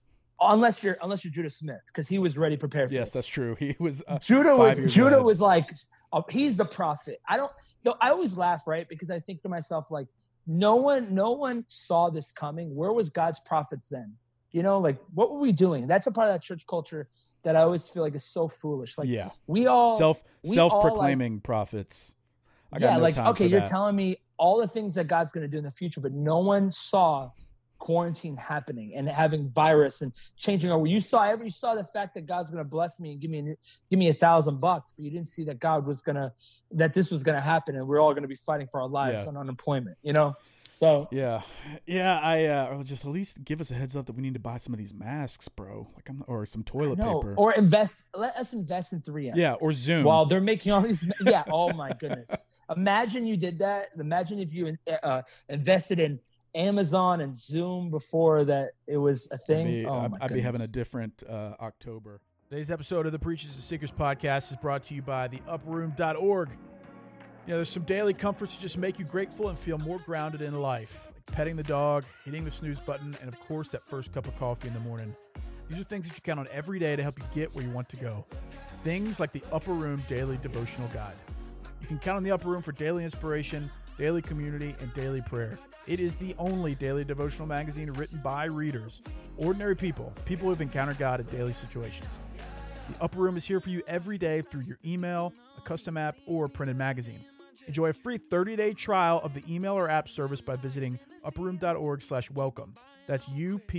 Unless you're, unless you're Judah Smith, because he was ready prepared for yes, this. that's true. He was uh, Judah was Judah ahead. was like, uh, he's the prophet. I don't, you know, I always laugh, right? Because I think to myself, like, no one, no one saw this coming. Where was God's prophets then? You know, like what were we doing? That's a part of that church culture that I always feel like is so foolish. Like yeah. we all self we self-proclaiming all, like, prophets. I got yeah, no like time okay, for you're that. telling me all the things that God's going to do in the future, but no one saw quarantine happening and having virus and changing over. You saw every you saw the fact that God's going to bless me and give me a, give me a thousand bucks, but you didn't see that God was going to that this was going to happen and we're all going to be fighting for our lives yeah. on unemployment. You know. So yeah, yeah, I uh, just at least give us a heads up that we need to buy some of these masks, bro. Like I'm, or some toilet paper, or invest. Let us invest in three M. Yeah, or Zoom. While they're making all these, yeah. Oh my goodness! Imagine you did that. Imagine if you uh, invested in Amazon and Zoom before that it was a thing. I'd be, oh I'd, my I'd be having a goodness. different uh, October. Today's episode of the Preachers and Seekers podcast is brought to you by the upper room dot org. You know, there's some daily comforts to just make you grateful and feel more grounded in life. Like petting the dog, hitting the snooze button, and of course, that first cup of coffee in the morning. These are things that you count on every day to help you get where you want to go. Things like the Upper Room Daily Devotional Guide. You can count on the Upper Room for daily inspiration, daily community, and daily prayer. It is the only daily devotional magazine written by readers, ordinary people, people who have encountered God in daily situations. The Upper Room is here for you every day through your email, a custom app, or printed magazine. Enjoy a free thirty-day trial of the email or app service by visiting upperroom.org slash welcome. That's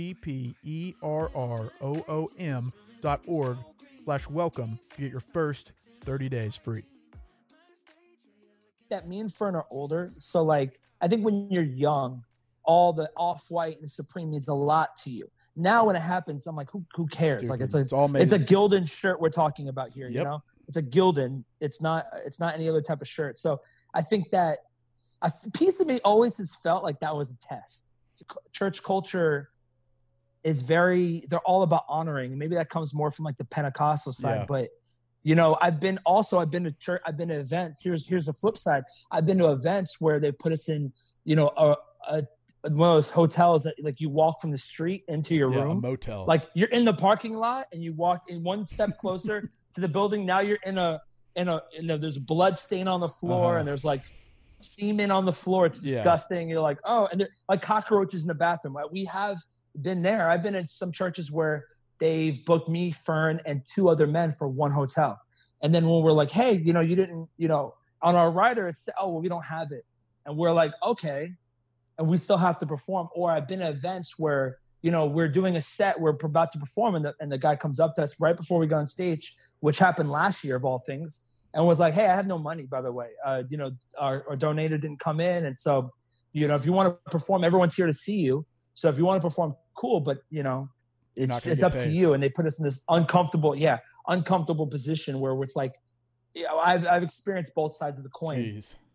U-P-P-E-R-R-O-O-M dot org slash welcome to get your first thirty days free. That me and Fern are older, so like I think when you're young, all the Off-White and Supreme means a lot to you. Now when it happens, I'm like, who who cares? Stupid. Like it's a it's, all it's a Gildan shirt we're talking about here, yep. you know? It's a Gildan. It's not it's not any other type of shirt. So I think that a piece of me always has felt like that was a test. Church culture is very, they're all about honoring. Maybe that comes more from like the Pentecostal side, yeah. but you know, I've been also, I've been to church, I've been to events. Here's, here's the flip side. I've been to events where they put us in, you know, a, a one of those hotels that like you walk from the street into your yeah, room. A motel. Like you're in the parking lot and you walk in one step closer to the building. Now you're in a, in a, in a there's blood stain on the floor uh-huh. and there's like semen on the floor. It's disgusting. Yeah. You're like, oh, and like cockroaches in the bathroom. We have been there. I've been in some churches where they've booked me, Fern, and two other men for one hotel. And then when we're like, hey, you know, you didn't, you know, on our rider, it's, oh, well, we don't have it. And we're like, okay. And we still have to perform. Or I've been at events where, you know, we're doing a set, we're about to perform, and the, and the guy comes up to us right before we go on stage, which happened last year of all things, and was like, hey, I have no money, by the way. Uh, you know, our, our donator didn't come in. And so, you know, if you want to perform, everyone's here to see you. So if you want to perform, cool, but, you know, it's it's up paid. to you. And they put us in this uncomfortable, yeah, uncomfortable position where it's like, you know, I've, I've experienced both sides of the coin. Jeez.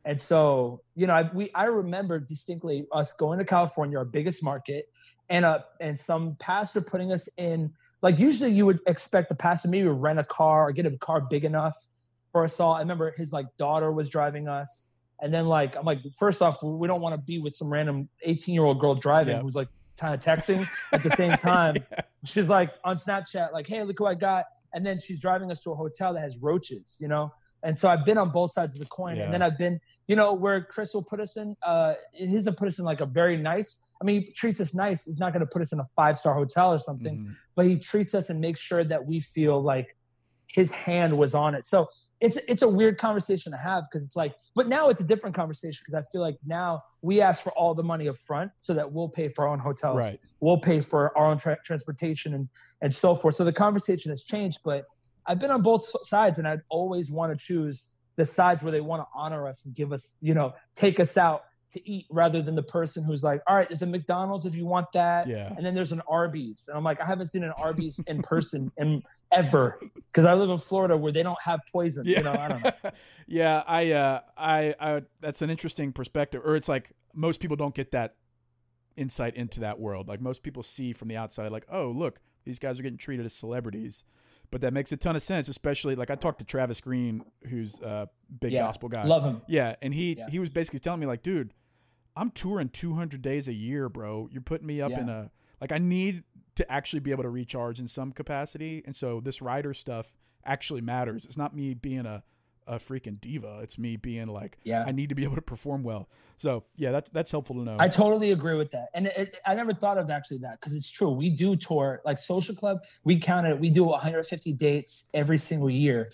And so, you know, I, we, I remember distinctly us going to California, our biggest market, and uh, and some pastor putting us in, like usually you would expect the pastor maybe would rent a car or get a car big enough for us all. I remember his like daughter was driving us. And then like, I'm like, first off, we don't want to be with some random eighteen year old girl driving yeah. who's like kind of texting at the same time. yeah. She's like on Snapchat, like, hey, look who I got. And then she's driving us to a hotel that has roaches, you know? And so I've been on both sides of the coin. Yeah. And then I've been, you know, where Chris will put us in, uh, he doesn't put us in like a very nice, I mean, he treats us nice. He's not going to put us in a five-star hotel or something, mm-hmm. but he treats us and makes sure that we feel like his hand was on it. So it's, it's a weird conversation to have because it's like, but now it's a different conversation because I feel like now we ask for all the money up front so that we'll pay for our own hotels. Right. We'll pay for our own tra- transportation and, and so forth. So the conversation has changed, but I've been on both sides and I'd always want to choose the sides where they want to honor us and give us, you know, take us out to eat rather than the person who's like, all right, there's a McDonald's if you want that. Yeah. And then there's an Arby's. And I'm like, I haven't seen an Arby's in person in ever because I live in Florida where they don't have poison. Yeah. You know, I don't know. yeah. I, uh, I, I, that's an interesting perspective. Or it's like most people don't get that insight into that world. Like most people see from the outside, like, oh, look, these guys are getting treated as celebrities. But that makes a ton of sense, especially like I talked to Travis Green, who's a big yeah, gospel guy. Love him. Yeah. And he, yeah. he was basically telling me like, dude, I'm touring two hundred days a year, bro. You're putting me up yeah. in a, like I need to actually be able to recharge in some capacity. And so this rider stuff actually matters. It's not me being a, a freaking diva. It's me being like, yeah. I need to be able to perform well. So yeah, that's, that's helpful to know. I totally agree with that. And it, it, I never thought of actually that because it's true. We do tour like Social Club. We counted, we do one hundred fifty dates every single year.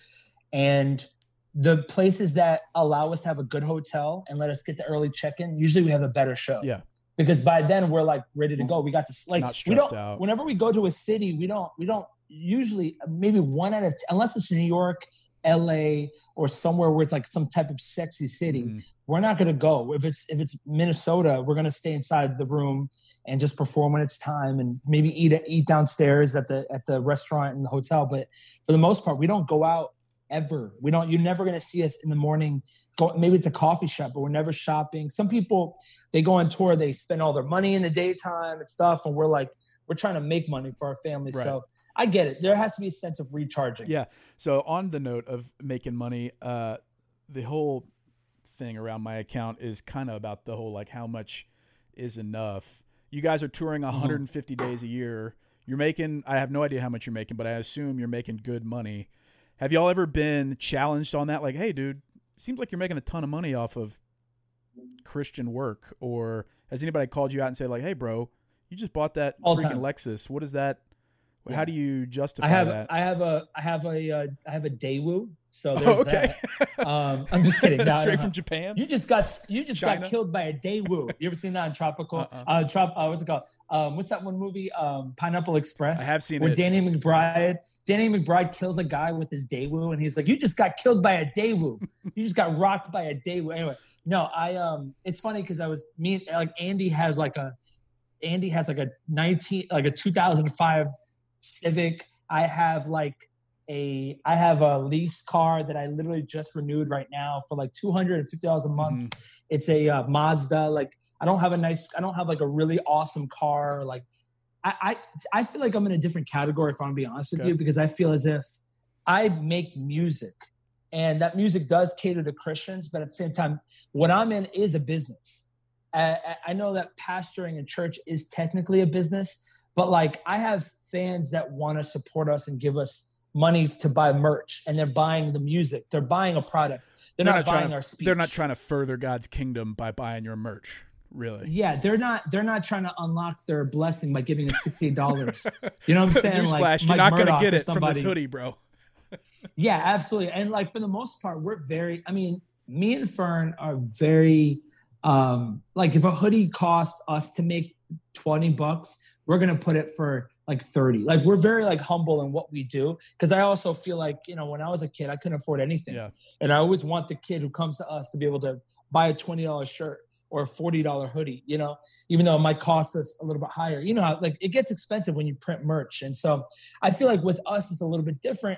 And the places that allow us to have a good hotel and let us get the early check-in, usually we have a better show. Yeah. Because by then we're like ready to go. We got to like, Not we don't, out. Whenever we go to a city, we don't, we don't usually maybe one out of, unless it's New York, L A or somewhere where it's like some type of sexy city, mm. we're not going to go. If it's, if it's Minnesota, we're going to stay inside the room and just perform when it's time and maybe eat, eat downstairs at the, at the restaurant and the hotel. But for the most part, we don't go out ever. We don't, you're never going to see us in the morning. Go, maybe it's a coffee shop, but we're never shopping. Some people, they go on tour, they spend all their money in the daytime and stuff. And we're like, we're trying to make money for our family. Right. So I get it. There has to be a sense of recharging. Yeah. So on the note of making money, uh, the whole thing around my account is kind of about the whole, like how much is enough. You guys are touring one hundred fifty mm-hmm. days a year. You're making, I have no idea how much you're making, but I assume you're making good money. Have y'all ever been challenged on that? Like, hey, dude, seems like you're making a ton of money off of Christian work. Or has anybody called you out and said like, hey, bro, you just bought that All freaking time. Lexus. What is that? Yeah. How do you justify I have, that? I have a, I have a, uh, I have a Daewoo. So there's oh, okay. that. Um, I'm just kidding. No, Straight no, from Japan. You just got, you just China? got killed by a Daewoo. You ever seen that on Tropical? Uh-uh. Uh, trop, uh, what's it called? Um, what's that one movie? Um, Pineapple Express. I have seen where it. Danny McBride, Danny McBride kills a guy with his Daewoo, and he's like, "You just got killed by a Daewoo. You just got rocked by a Daewoo." Anyway, no, I um, it's funny because I was me like Andy has like a, Andy has like a nineteen like a two thousand five Civic. I have like a I have a lease car that I literally just renewed right now for like two hundred fifty dollars a month. Mm-hmm. It's a uh, Mazda. Like I don't have a nice, I don't have like a really awesome car. Like I, I, I feel like I'm in a different category if I'm being honest with okay. you, because I feel as if I make music and that music does cater to Christians, but at the same time, what I'm in is a business. I, I know that pastoring in church is technically a business, but like I have fans that want to support us and give us money to buy merch, and they're buying the music. They're buying a product. They're, they're not, not buying to, our speech. They're not trying to further God's kingdom by buying your merch. Really? Yeah, they're not. They're not trying to unlock their blessing by giving us sixty-eight dollars. You know what I'm saying? Newsflash, like, you're not going to get it somebody. from this hoodie, bro. Yeah, absolutely. And like for the most part, we're very. I mean, me and Fern are very. Um, like if a hoodie costs us to make twenty bucks, we're gonna put it for like thirty. Like we're very like humble in what we do, because I also feel like, you know, when I was a kid, I couldn't afford anything, yeah. and I always want the kid who comes to us to be able to buy a twenty dollars shirt or a forty dollars hoodie, you know, even though it might cost us a little bit higher. You know how like it gets expensive when you print merch. And so I feel like with us, it's a little bit different.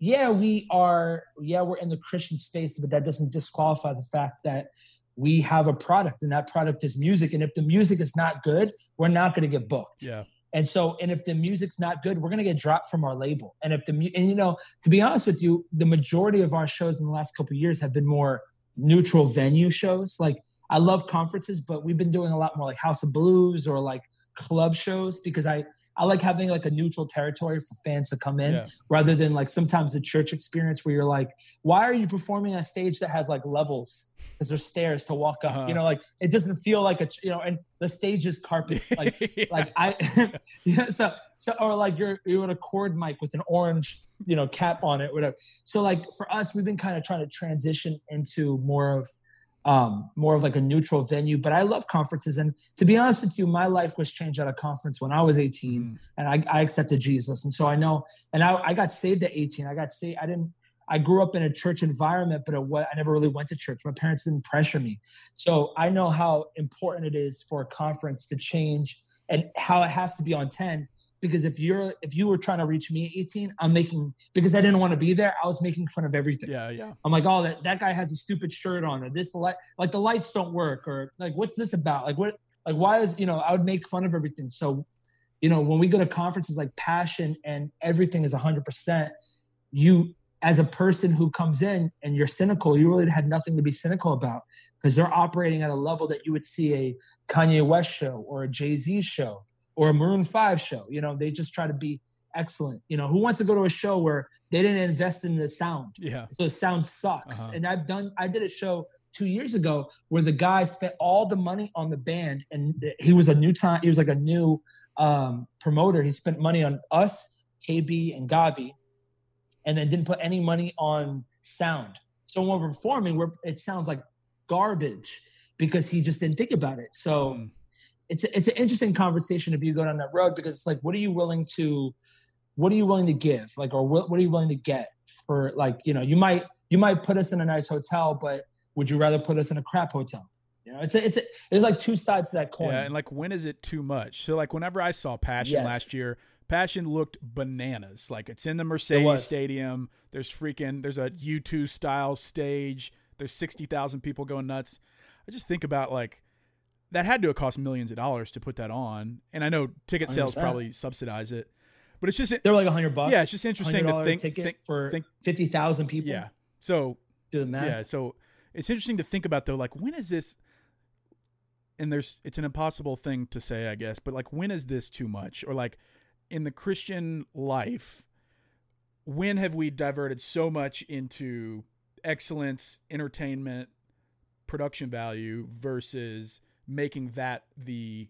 yeah, we are, yeah, we're in the Christian space, but that doesn't disqualify the fact that we have a product, and that product is music. And if the music is not good, we're not going to get booked. Yeah. And so, and if the music's not good, we're going to get dropped from our label. And if the, and you know, to be honest with you, the majority of our shows in the last couple of years have been more neutral venue shows. Like, I love conferences, but we've been doing a lot more like House of Blues or like club shows, because I, I like having like a neutral territory for fans to come in, yeah. rather than like sometimes the church experience where you're like, why are you performing on a stage that has like levels? Because there's stairs to walk up, uh-huh. you know, like it doesn't feel like a, you know, and the stage is carpet, like, yeah. like I, yeah, so, so, or like you're, you're in a cord mic with an orange, you know, cap on it, whatever. So like for us, we've been kind of trying to transition into more of, um, more of like a neutral venue, but I love conferences. And to be honest with you, my life was changed at a conference when I was eighteen mm. and I, I accepted Jesus. And so I know, and I, I got saved at eighteen. I got saved. I didn't, I grew up in a church environment, but it, I never really went to church. My parents didn't pressure me. So I know how important it is for a conference to change and how it has to be on ten. Because if you're, if you were trying to reach me at eighteen, I'm making, because I didn't want to be there, I was making fun of everything. Yeah, yeah. I'm like, oh, that, that guy has a stupid shirt on, or this light, like the lights don't work, or like, what's this about? Like, what, like, why is, you know, I would make fun of everything. So, you know, when we go to conferences like Passion and everything is one hundred percent, you, as a person who comes in and you're cynical, you really had nothing to be cynical about, because they're operating at a level that you would see a Kanye West show or a Jay-Z show or a Maroon five show. You know, they just try to be excellent. You know, who wants to go to a show where they didn't invest in the sound? Yeah. So the sound sucks. Uh-huh. And I've done, I did a show two years ago where the guy spent all the money on the band, and he was a new time. He was like a new um, promoter. He spent money on us, K B and Gavi, and then didn't put any money on sound. So when we're performing, we're, it sounds like garbage because he just didn't think about it. So mm. it's a, it's an interesting conversation if you go down that road, because it's like, what are you willing to, what are you willing to give? Like, or what, what are you willing to get for, like, you know, you might, you might put us in a nice hotel, but would you rather put us in a crap hotel? You know, it's a, it's a, there's like two sides to that coin. Yeah. And like, when is it too much? So like whenever I saw Passion yes. last year, Passion looked bananas. Like, it's in the Mercedes Stadium. There's freaking, there's a U two style stage. There's sixty thousand people going nuts. I just think about, like, that had to have cost millions of dollars to put that on. And I know ticket sales probably subsidize it, but it's just, they're like a hundred bucks. Yeah. It's just interesting to think, ticket think for think, fifty thousand people. Yeah. So, do the math. Yeah. So it's interesting to think about though, like, when is this, and there's, it's an impossible thing to say, I guess, but like, when is this too much? Or like, in the Christian life, when have we diverted so much into excellence, entertainment, production value versus making that the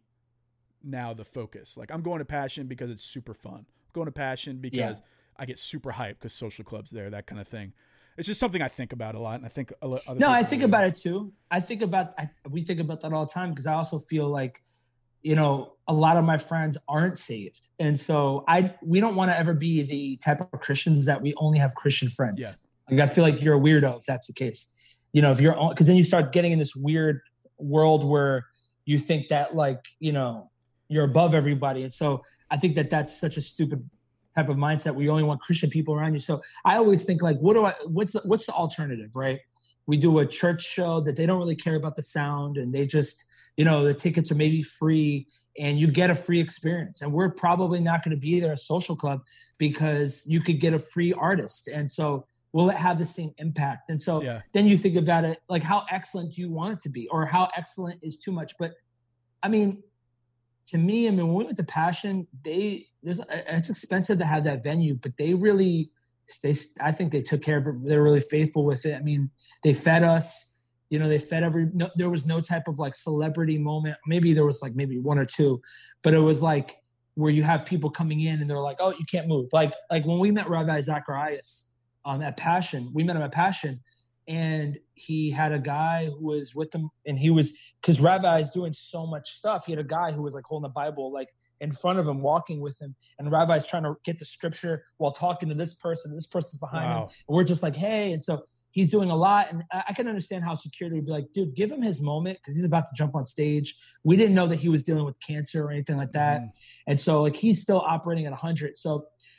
now the focus? Like, I'm going to Passion because it's super fun. I'm going to Passion because yeah. I get super hyped because social club's there, that kind of thing. It's just something I think about a lot, and I think other no, I think about it too. I think about I, we think about that all the time, because I also feel like, you know, a lot of my friends aren't saved. And so I, we don't want to ever be the type of Christians that we only have Christian friends. Yeah. Like, I feel like you're a weirdo if that's the case. You know, if you're, because then you start getting in this weird world where you think that, like, you know, you're above everybody. And so I think that that's such a stupid type of mindset where you only want Christian people around you. So I always think, like, what do I, what's the, what's the alternative, right? We do a church show that they don't really care about the sound, and they just, you know, the tickets are maybe free and you get a free experience. And we're probably not going to be there at a social club because you could get a free artist. And so will it have the same impact? And so yeah. then you think about it, like, how excellent do you want it to be, or how excellent is too much? But I mean, to me, I mean, when we went to Passion, they, there's, it's expensive to have that venue, but they really, they, I think they took care of it. They're really faithful with it. I mean, they fed us. You know, they fed every, no, there was no type of like celebrity moment. Maybe there was like maybe one or two, but it was like where you have people coming in and they're like, oh, you can't move. Like, like when we met Rabbi Zacharias um, at Passion, we met him at Passion, and he had a guy who was with him, and he was, because Rabbi is doing so much stuff. He had a guy who was like holding the Bible, like in front of him, walking with him. And Rabbi's trying to get the scripture while talking to this person. This person's behind wow. him. And we're just like, hey. And so he's doing a lot, and I can understand how security would be like, dude, give him his moment, because he's about to jump on stage. We didn't know that he was dealing with cancer or anything like that. Mm. And so, like, he's still operating at one hundred. So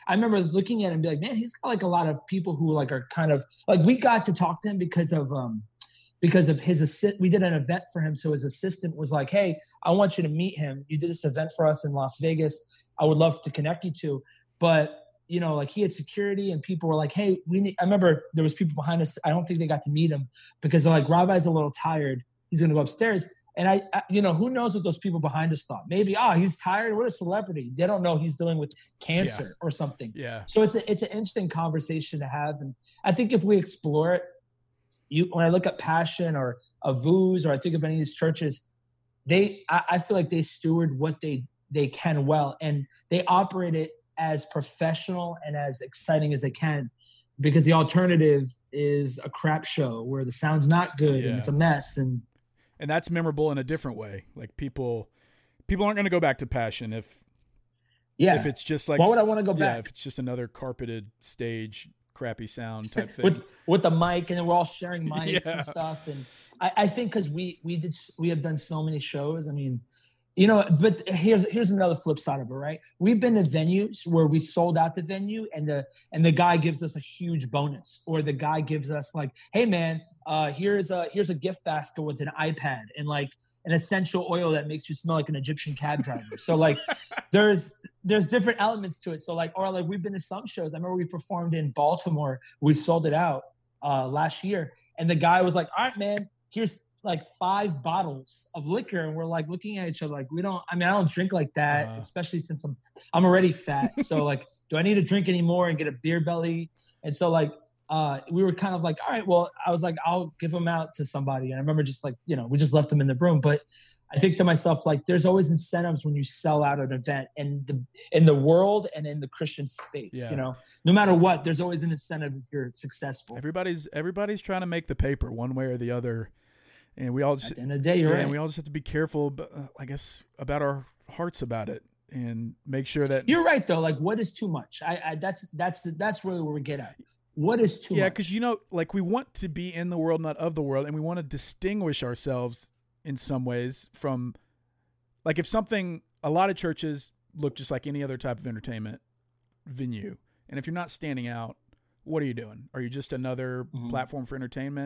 I remember looking at him and be like, man, he's got like a lot of people who like are kind of like, we got to talk to him because of, um, because of his assist. We did an event for him. So his assistant was like, hey, I want you to meet him. You did this event for us in Las Vegas. I would love to connect you to, but you know, like he had security and people were like, hey, we need, I remember there was people behind us. I don't think they got to meet him because they're like, Rabbi's a little tired. He's going to go upstairs. And I, I, you know, who knows what those people behind us thought? Maybe, ah, oh, he's tired. What a celebrity. They don't know he's dealing with cancer yeah. or something. Yeah. So it's a, it's an interesting conversation to have. And I think if we explore it, you, when I look at Passion or Avuz, or I think of any of these churches, they, I, I feel like they steward what they, they can well. And they operate it as professional and as exciting as they can, because the alternative is a crap show where the sound's not good yeah. and it's a mess. And, And that's memorable in a different way. Like people, people aren't going to go back to Passion if, yeah. if it's just like, why would I want to go yeah, back? If it's just another carpeted stage, crappy sound type thing with with the mic, and then we're all sharing mics yeah. and stuff. And I, I think because we we did we have done so many shows. I mean, you know, but here's here's another flip side of it, right? We've been to venues where we sold out the venue, and the and the guy gives us a huge bonus, or the guy gives us like, hey man, uh, here's a here's a gift basket with an iPad and like an essential oil that makes you smell like an Egyptian cab driver. So like, there's there's different elements to it. So like, or like we've been to some shows. I remember we performed in Baltimore. We sold it out uh, last year, and the guy was like, all right, man, here's like five bottles of liquor, and we're like looking at each other like, we don't, I mean, I don't drink like that, uh, especially since I'm, I'm already fat. So like, do I need to drink anymore and get a beer belly? And so like, uh, we were kind of like, all right, well, I was like, I'll give them out to somebody. And I remember just like, you know, we just left them in the room. But I think to myself, like, there's always incentives when you sell out an event in the, in the world and in the Christian space, yeah. you know, no matter what, there's always an incentive if you're successful. Everybody's, everybody's trying to make the paper one way or the other. And we all just, at the end of the day, you're yeah, right. And we all just have to be careful, uh, I guess, about our hearts about it, and make sure that you're right. Though, like, what is too much? I, I that's that's that's really where we get at. What is too yeah, much? Yeah, because you know, like we want to be in the world, not of the world, and we want to distinguish ourselves in some ways from, like, if something. A lot of churches look just like any other type of entertainment venue, and if you're not standing out, what are you doing? Are you just another mm-hmm. platform for entertainment,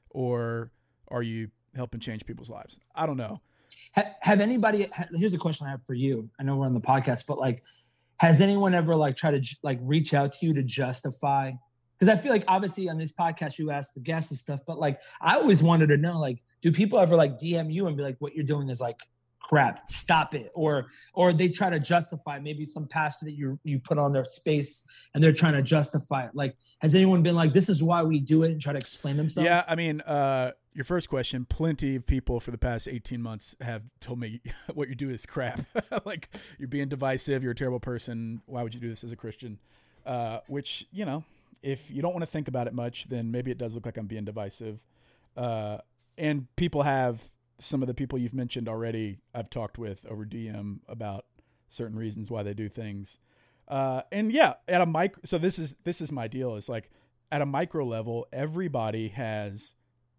or are you helping change people's lives? I don't know. Have, have anybody, here's a question I have for you. I know we're on the podcast, but like, has anyone ever like tried to like reach out to you to justify? Because I feel like obviously on this podcast, you ask the guests and stuff, but like, I always wanted to know, like, do people ever like D M you and be like, what you're doing is like crap, stop it? Or, or they try to justify maybe some pastor that you you put on their space and they're trying to justify it. Like, has anyone been like, this is why we do it, and try to explain themselves? Yeah, I mean, uh, your first question, plenty of people for the past eighteen months have told me what you do is crap. Like, you're being divisive, you're a terrible person, why would you do this as a Christian? Uh, which, you know, if you don't want to think about it much, then maybe it does look like I'm being divisive. Uh, and people have, some of the people you've mentioned already, I've talked with over D M about certain reasons why they do things. Uh, and yeah, at a micro, so this is, this is my deal. It's like at a micro level, everybody has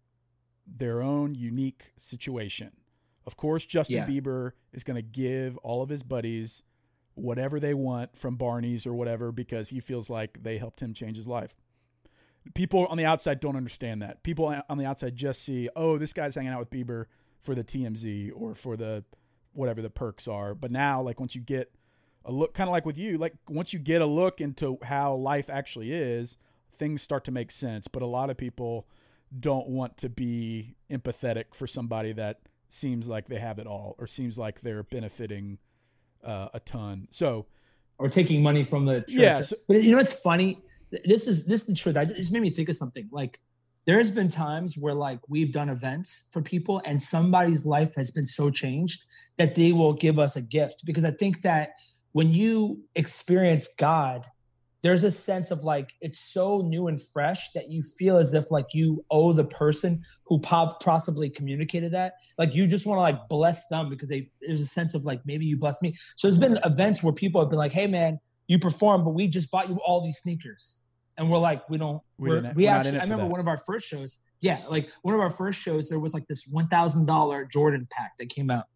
their own unique situation. Of course, Justin yeah. Bieber is going to give all of his buddies whatever they want from Barney's or whatever, because he feels like they helped him change his life. People on the outside don't understand that. People on the outside just see, oh, this guy's hanging out with Bieber for the T M Z or for the whatever the perks are. But now, like, once you get a look, kind of like with you, like once you get a look into how life actually is, things start to make sense. But a lot of people don't want to be empathetic for somebody that seems like they have it all, or seems like they're benefiting uh, a ton. So, or taking money from the church. Yeah, so, but you know what's funny? This is this is the truth. I, it just made me think of something. Like, there has been times where like we've done events for people, and somebody's life has been so changed that they will give us a gift. Because I think that when you experience God, there's a sense of like, it's so new and fresh that you feel as if like you owe the person who pop possibly communicated that. Like, you just want to like bless them because they, there's a sense of like, maybe you bless me. So there's been events where people have been like, hey man, you perform, but we just bought you all these sneakers. And we're like, we don't, we, we're, didn't, we we're actually, I remember that. one of our first shows. Yeah. Like one of our first shows, there was like this one thousand dollars Jordan pack that came out.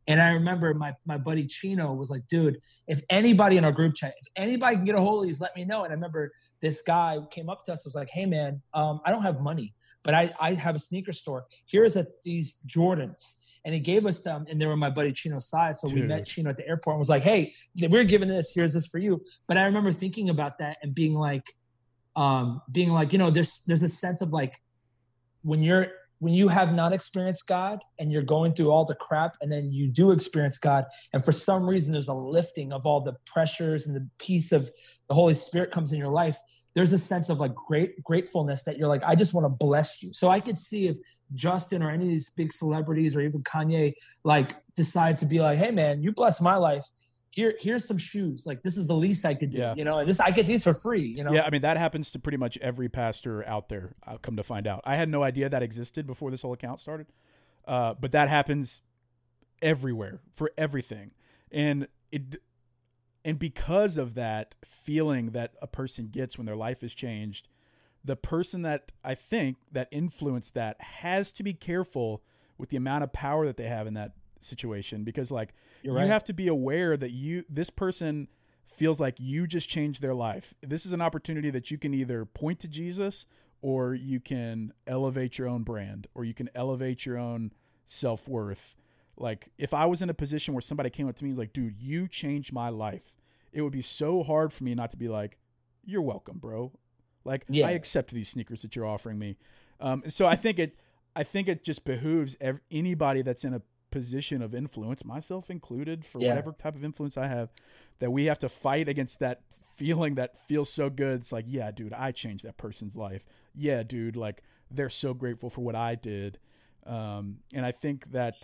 And I remember my, my buddy Chino was like, dude, if anybody in our group chat, if anybody can get a hold of these, let me know. And I remember this guy came up to us, was like, hey man, um, I don't have money, but I, I have a sneaker store. Here's a, these Jordans. And he gave us them, and they were my buddy Chino's size. So dude. We met Chino at the airport and was like, hey, we're giving this, here's this for you. But I remember thinking about that and being like, um, being like, you know, there's, there's a sense of like, when you're, when you have not experienced God and you're going through all the crap and then you do experience God, and for some reason there's a lifting of all the pressures and the peace of the Holy Spirit comes in your life, there's a sense of like great gratefulness that you're like, I just want to bless you. So I could see if Justin or any of these big celebrities or even Kanye like decide to be like, hey man, you bless my life. Here, here's some shoes. Like, this is the least I could do, yeah. you know, and this, I get these for free, you know? Yeah. I mean, that happens to pretty much every pastor out there. I'll come to find out. I had no idea that existed before this whole account started. Uh, but that happens everywhere for everything. And it, and because of that feeling that a person gets when their life is changed, the person that I think that influenced that has to be careful with the amount of power that they have in that situation, because like You're right. you have to be aware that you this person feels like you just changed their life. This is an opportunity that you can either point to Jesus, or you can elevate your own brand, or you can elevate your own self-worth. Like, if I was in a position where somebody came up to me and was like, dude, you changed my life, it would be so hard for me not to be like, you're welcome, bro. Like, yeah. I accept these sneakers that you're offering me. Um, so I think it I think it just behooves ev- anybody that's in a position of influence, myself included, for yeah. whatever type of influence I have, that we have to fight against that feeling that feels so good. It's like, yeah, dude, I changed that person's life. Yeah, dude, like, they're so grateful for what I did. Um, and I think that...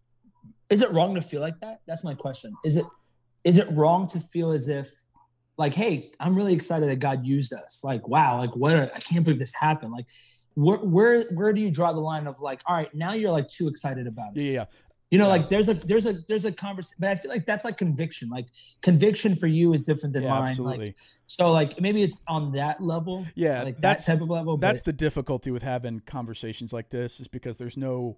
Is it wrong to feel like that? That's my question. Is it is it wrong to feel as if, like, hey, I'm really excited that God used us. Like, wow, like, what? A, I can't believe this happened. Like, where, where where do you draw the line of like, all right, now you're like too excited about it? Yeah, yeah. You know, yeah. like there's a there's a there's a conversation, but I feel like that's like conviction. Like, conviction for you is different than yeah, mine. Absolutely. Like, so like maybe it's on that level. Yeah, like that's, that type of level. That's but, the difficulty with having conversations like this, is because there's no.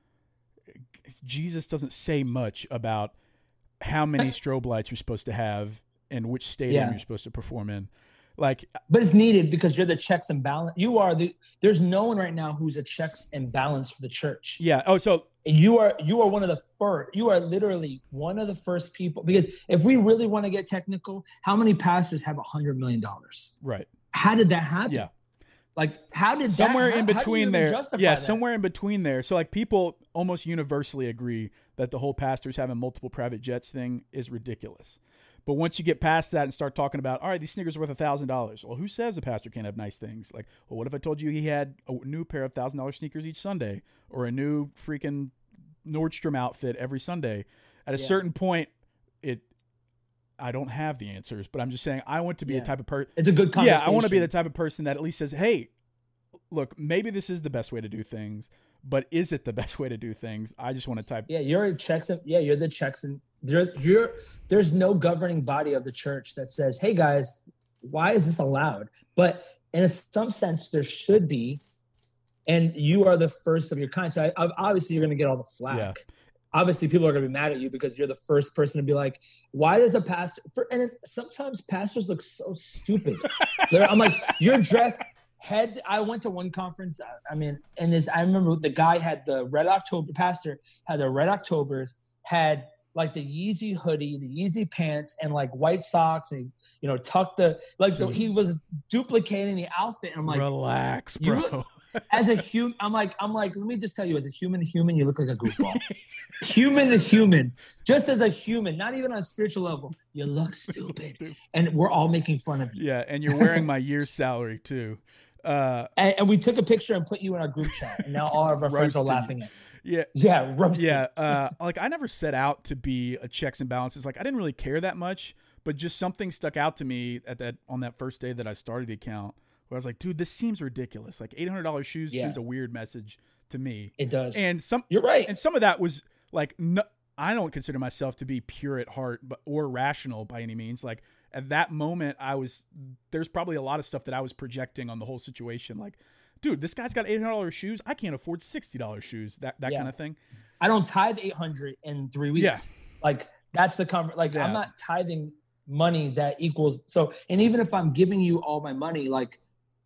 Jesus doesn't say much about how many strobe lights you're supposed to have and which stadium yeah. you're supposed to perform in. Like, but it's needed because you're the checks and balance. You are the, there's no one right now who's a checks and balance for the church. Yeah. Oh, so you are, you are one of the first, you are literally one of the first people, because if we really want to get technical, how many pastors have a hundred million dollars? Right. How did that happen? Yeah. Like, how did somewhere that, in between there? Yeah, that? somewhere in between there. So like, people almost universally agree that the whole pastors having multiple private jets thing is ridiculous. But once you get past that and start talking about, all right, these sneakers are worth a thousand dollars. Well, who says the pastor can't have nice things? Like, well, what if I told you he had a new pair of thousand dollar sneakers each Sunday, or a new freaking Nordstrom outfit every Sunday? At a yeah. certain point, it. I don't have the answers, but I'm just saying I want to be yeah. the type of person. It's a good conversation. Yeah, I want to be the type of person that at least says, hey, look, maybe this is the best way to do things, but is it the best way to do things? I just want to type. Yeah, you're checks and yeah, you're the checks and you're, you're there's no governing body of the church that says, hey guys, why is this allowed? But in some sense, there should be, and you are the first of your kind. So I, obviously, you're going to get all the flack. Yeah. Obviously, people are going to be mad at you because you're the first person to be like, why does a pastor... For, and it, sometimes pastors look so stupid. I'm like, you're dressed... Head. I went to one conference. I, I mean, and this, I remember the guy had the Red October, pastor had the Red Octobers, had like the Yeezy hoodie, the Yeezy pants, and like white socks, and, you know, tucked the... Like, the, he was duplicating the outfit. And I'm like... Relax, bro. You, as a human, I'm like, I'm like, let me just tell you, as a human to human, you look like a goofball. Human to human, just as a human, not even on a spiritual level, you look stupid. And we're all making fun of you. Yeah, and you're wearing my year's salary too. Uh, and, and we took a picture and put you in our group chat, and now all of our friends are laughing at you. Yeah, yeah, roasted. Yeah, uh, like I never set out to be a checks and balances. Like I didn't really care that much, but just something stuck out to me at that on that first day that I started the account, where I was like, dude, this seems ridiculous. Like eight hundred dollars shoes yeah. seems a weird message to me. It does. And some, you're right. And some of that was like, no, I don't consider myself to be pure at heart, but or rational by any means. Like at that moment, I was, there's probably a lot of stuff that I was projecting on the whole situation. Like, dude, this guy's got eight hundred dollars shoes. I can't afford sixty dollars shoes. That that yeah. kind of thing. I don't tithe eight hundred in three weeks. Yeah. Like that's the com- like yeah. I'm not tithing money that equals so. And even if I'm giving you all my money, like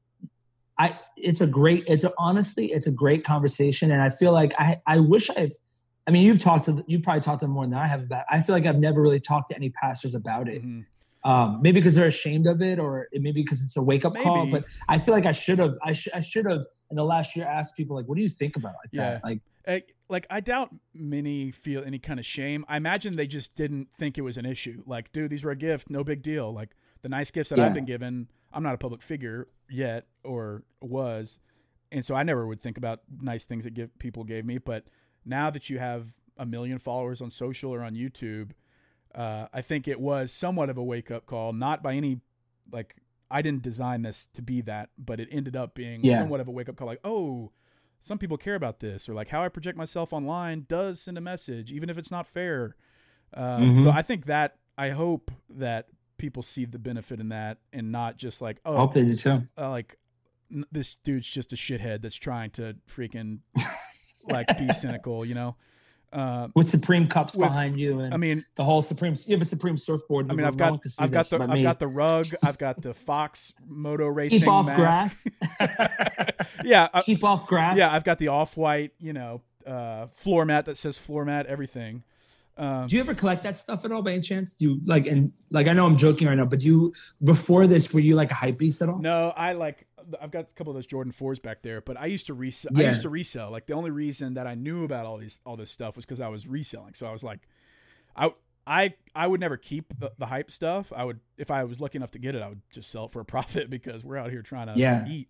I, it's a great, it's a, honestly, it's a great conversation, and I feel like I, I wish I've. I mean, you've talked to, you probably talked to them more than I have about. I feel like I've never really talked to any pastors about it. Mm-hmm. Um, maybe because they're ashamed of it, or maybe because it's a wake up call. But I feel like I should have. I, sh- I should have in the last year asked people like, "What do you think about like yeah. that?" Like, uh, like I doubt many feel any kind of shame. I imagine they just didn't think it was an issue. Like, dude, these were a gift, no big deal. Like the nice gifts that yeah. I've been given. I'm not a public figure yet, or was, and so I never would think about nice things that give people gave me. But now that you have a million followers on social or on YouTube. Uh, I think it was somewhat of a wake-up call, not by any, like, I didn't design this to be that, but it ended up being yeah. somewhat of a wake-up call, like, oh, some people care about this, or like how I project myself online does send a message, even if it's not fair. Um, mm-hmm. So I think that, I hope that people see the benefit in that and not just like, oh, I hope they do too. Uh, like, n- this dude's just a shithead that's trying to freaking, like, be cynical, you know? Uh, with Supreme cups with, behind you, and I mean the whole Supreme. You have a Supreme surfboard. I mean, I've got, I've got the, I've me. got the rug. I've got the Fox Moto Racing. Keep off mask. grass. yeah, I, keep off grass. Yeah, I've got the off-white, you know, uh, floor mat that says floor mat. Everything. Um, do you ever collect that stuff at all, by any chance? Do you like and like? I know I'm joking right now, but do you before this were you like a hype beast at all? No, I like. I've got a couple of those Jordan fours back there, but I used to resell. Yeah. I used to resell. Like the only reason that I knew about all these all this stuff was because I was reselling. So I was like, I I I would never keep the, the hype stuff. I would, if I was lucky enough to get it, I would just sell it for a profit because we're out here trying to yeah. eat.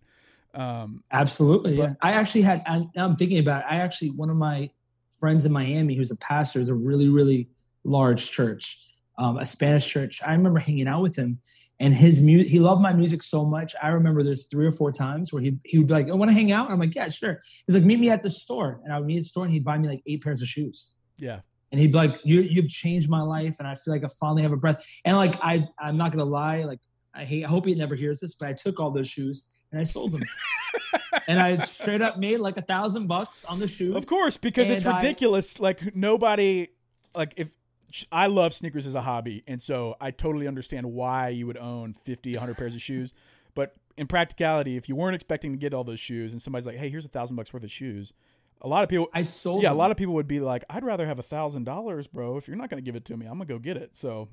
Um, Absolutely. But, yeah. I actually had. I, now I'm thinking about it. I actually one of my friends in Miami who's a pastor is a really really large church, um, a Spanish church. I remember hanging out with him. And his music, he loved my music so much. I remember there's three or four times where he he would be like, "I want to hang out." And I'm like, "Yeah, sure." He's like, "Meet me at the store," and I would meet at the store, and he'd buy me like eight pairs of shoes. Yeah. And he'd be like, "You you've changed my life," and I feel like I finally have a breath. And like I I'm not gonna lie, like I hate I hope he never hears this, but I took all those shoes and I sold them, and I straight up made like a thousand bucks on the shoes. Of course, because and it's ridiculous. I, like nobody, like if. I love sneakers as a hobby, and so I totally understand why you would own fifty, one hundred pairs of shoes. But in practicality, if you weren't expecting to get all those shoes and somebody's like, hey, here's a thousand bucks worth of shoes, a lot of people I sold yeah, them. a lot of people would be like, I'd rather have a thousand dollars, bro. If you're not going to give it to me, I'm going to go get it. So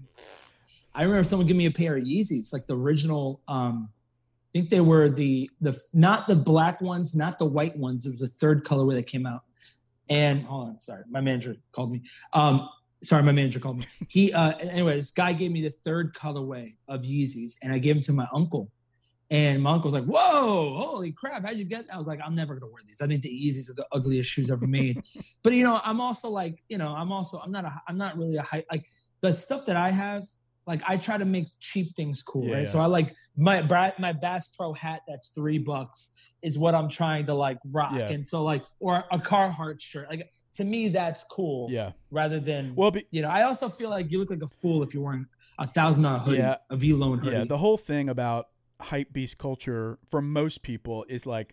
I remember someone giving me a pair of Yeezys, like the original, um, I think they were the, the not the black ones, not the white ones. It was a third colorway that came out. And hold on, sorry, my manager called me. Um, Sorry, my manager called me. He, uh, anyway, this guy gave me the third colorway of Yeezys, and I gave them to my uncle. And my uncle's like, "Whoa, holy crap! How'd you get?" I was like, "I'm never gonna wear these. I think the Yeezys are the ugliest shoes ever made." But you know, I'm also like, you know, I'm also, I'm not, a, I'm not really a high like the stuff that I have. Like I try to make cheap things cool, yeah, right? Yeah. So I like my my Bass Pro hat that's three bucks is what I'm trying to like rock, yeah. And so like or a Carhartt shirt, like. To me, that's cool. Yeah. Rather than, well, be, you know, I also feel like you look like a fool if you're wearing a thousand dollar hoodie, yeah, a V-Lone hoodie. Yeah. The whole thing about hype beast culture for most people is like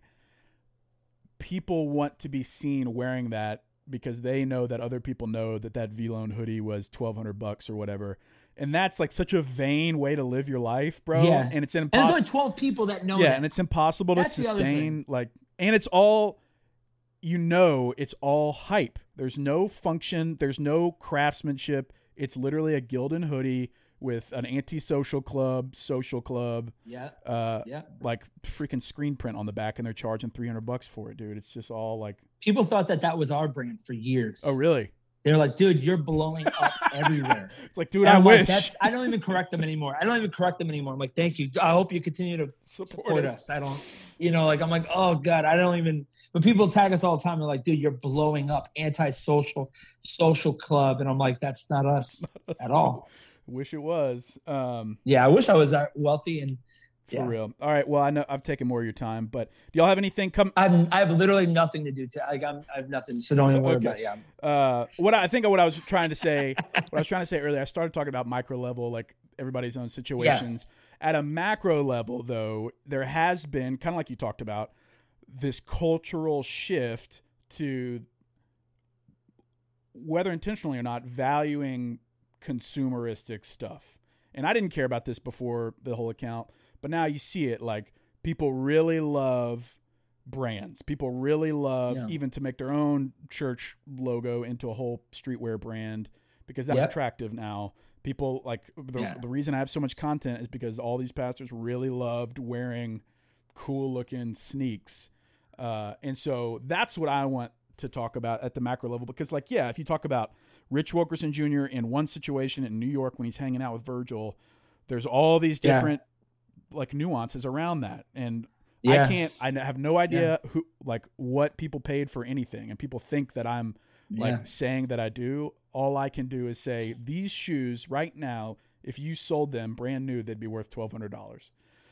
people want to be seen wearing that because they know that other people know that that V-Lone hoodie was twelve hundred bucks or whatever. And that's like such a vain way to live your life, bro. Yeah. And it's an impossible. And there's only twelve people that know Yeah. that. And it's impossible that's to sustain like, and it's all, you know, it's all hype. There's no function. There's no craftsmanship. It's literally a Gildan hoodie with an anti-social club, social club. Yeah. Uh, yeah. Like freaking screen print on the back, and they're charging three hundred bucks for it, dude. It's just all like. People thought that that was our brand for years. Oh, really? They're like, dude, you're blowing up everywhere. It's like, dude, I wish. Like, that's, I don't even correct them anymore. I don't even correct them anymore. I'm like, thank you. I hope you continue to support, support us. us. I don't, you know, like, I'm like, oh, God, I don't even, but people tag us all the time. They're like, dude, you're blowing up, anti-social, social club. And I'm like, that's not us not at all. Wish it was. Um, yeah, I wish I was that wealthy and. For yeah. real. All right. Well, I know I've taken more of your time, but do y'all have anything come? I'm, I have literally nothing to do to. Like I'm, I have nothing, so don't even worry okay. about it. Yeah. Uh, what I, I think of what I was trying to say, what I was trying to say earlier, I started talking about micro level, like everybody's own situations. Yeah. At a macro level, though, there has been kind of like you talked about this cultural shift to whether intentionally or not, valuing consumeristic stuff. And I didn't care about this before the whole account, but now you see it. Like, people really love brands. People really love yeah. even to make their own church logo into a whole streetwear brand, because that's yep. attractive now. People like the, yeah. the reason I have so much content is because all these pastors really loved wearing cool looking sneaks. Uh, and so that's what I want to talk about at the macro level, because like, yeah, if you talk about Rich Wilkerson Junior in one situation in New York when he's hanging out with Virgil, there's all these different yeah. like nuances around that. And yeah. I can't, I have no idea yeah. who, like what people paid for anything. And people think that I'm like yeah. saying that I do. All I can do is say these shoes right now, if you sold them brand new, they'd be worth twelve hundred dollars.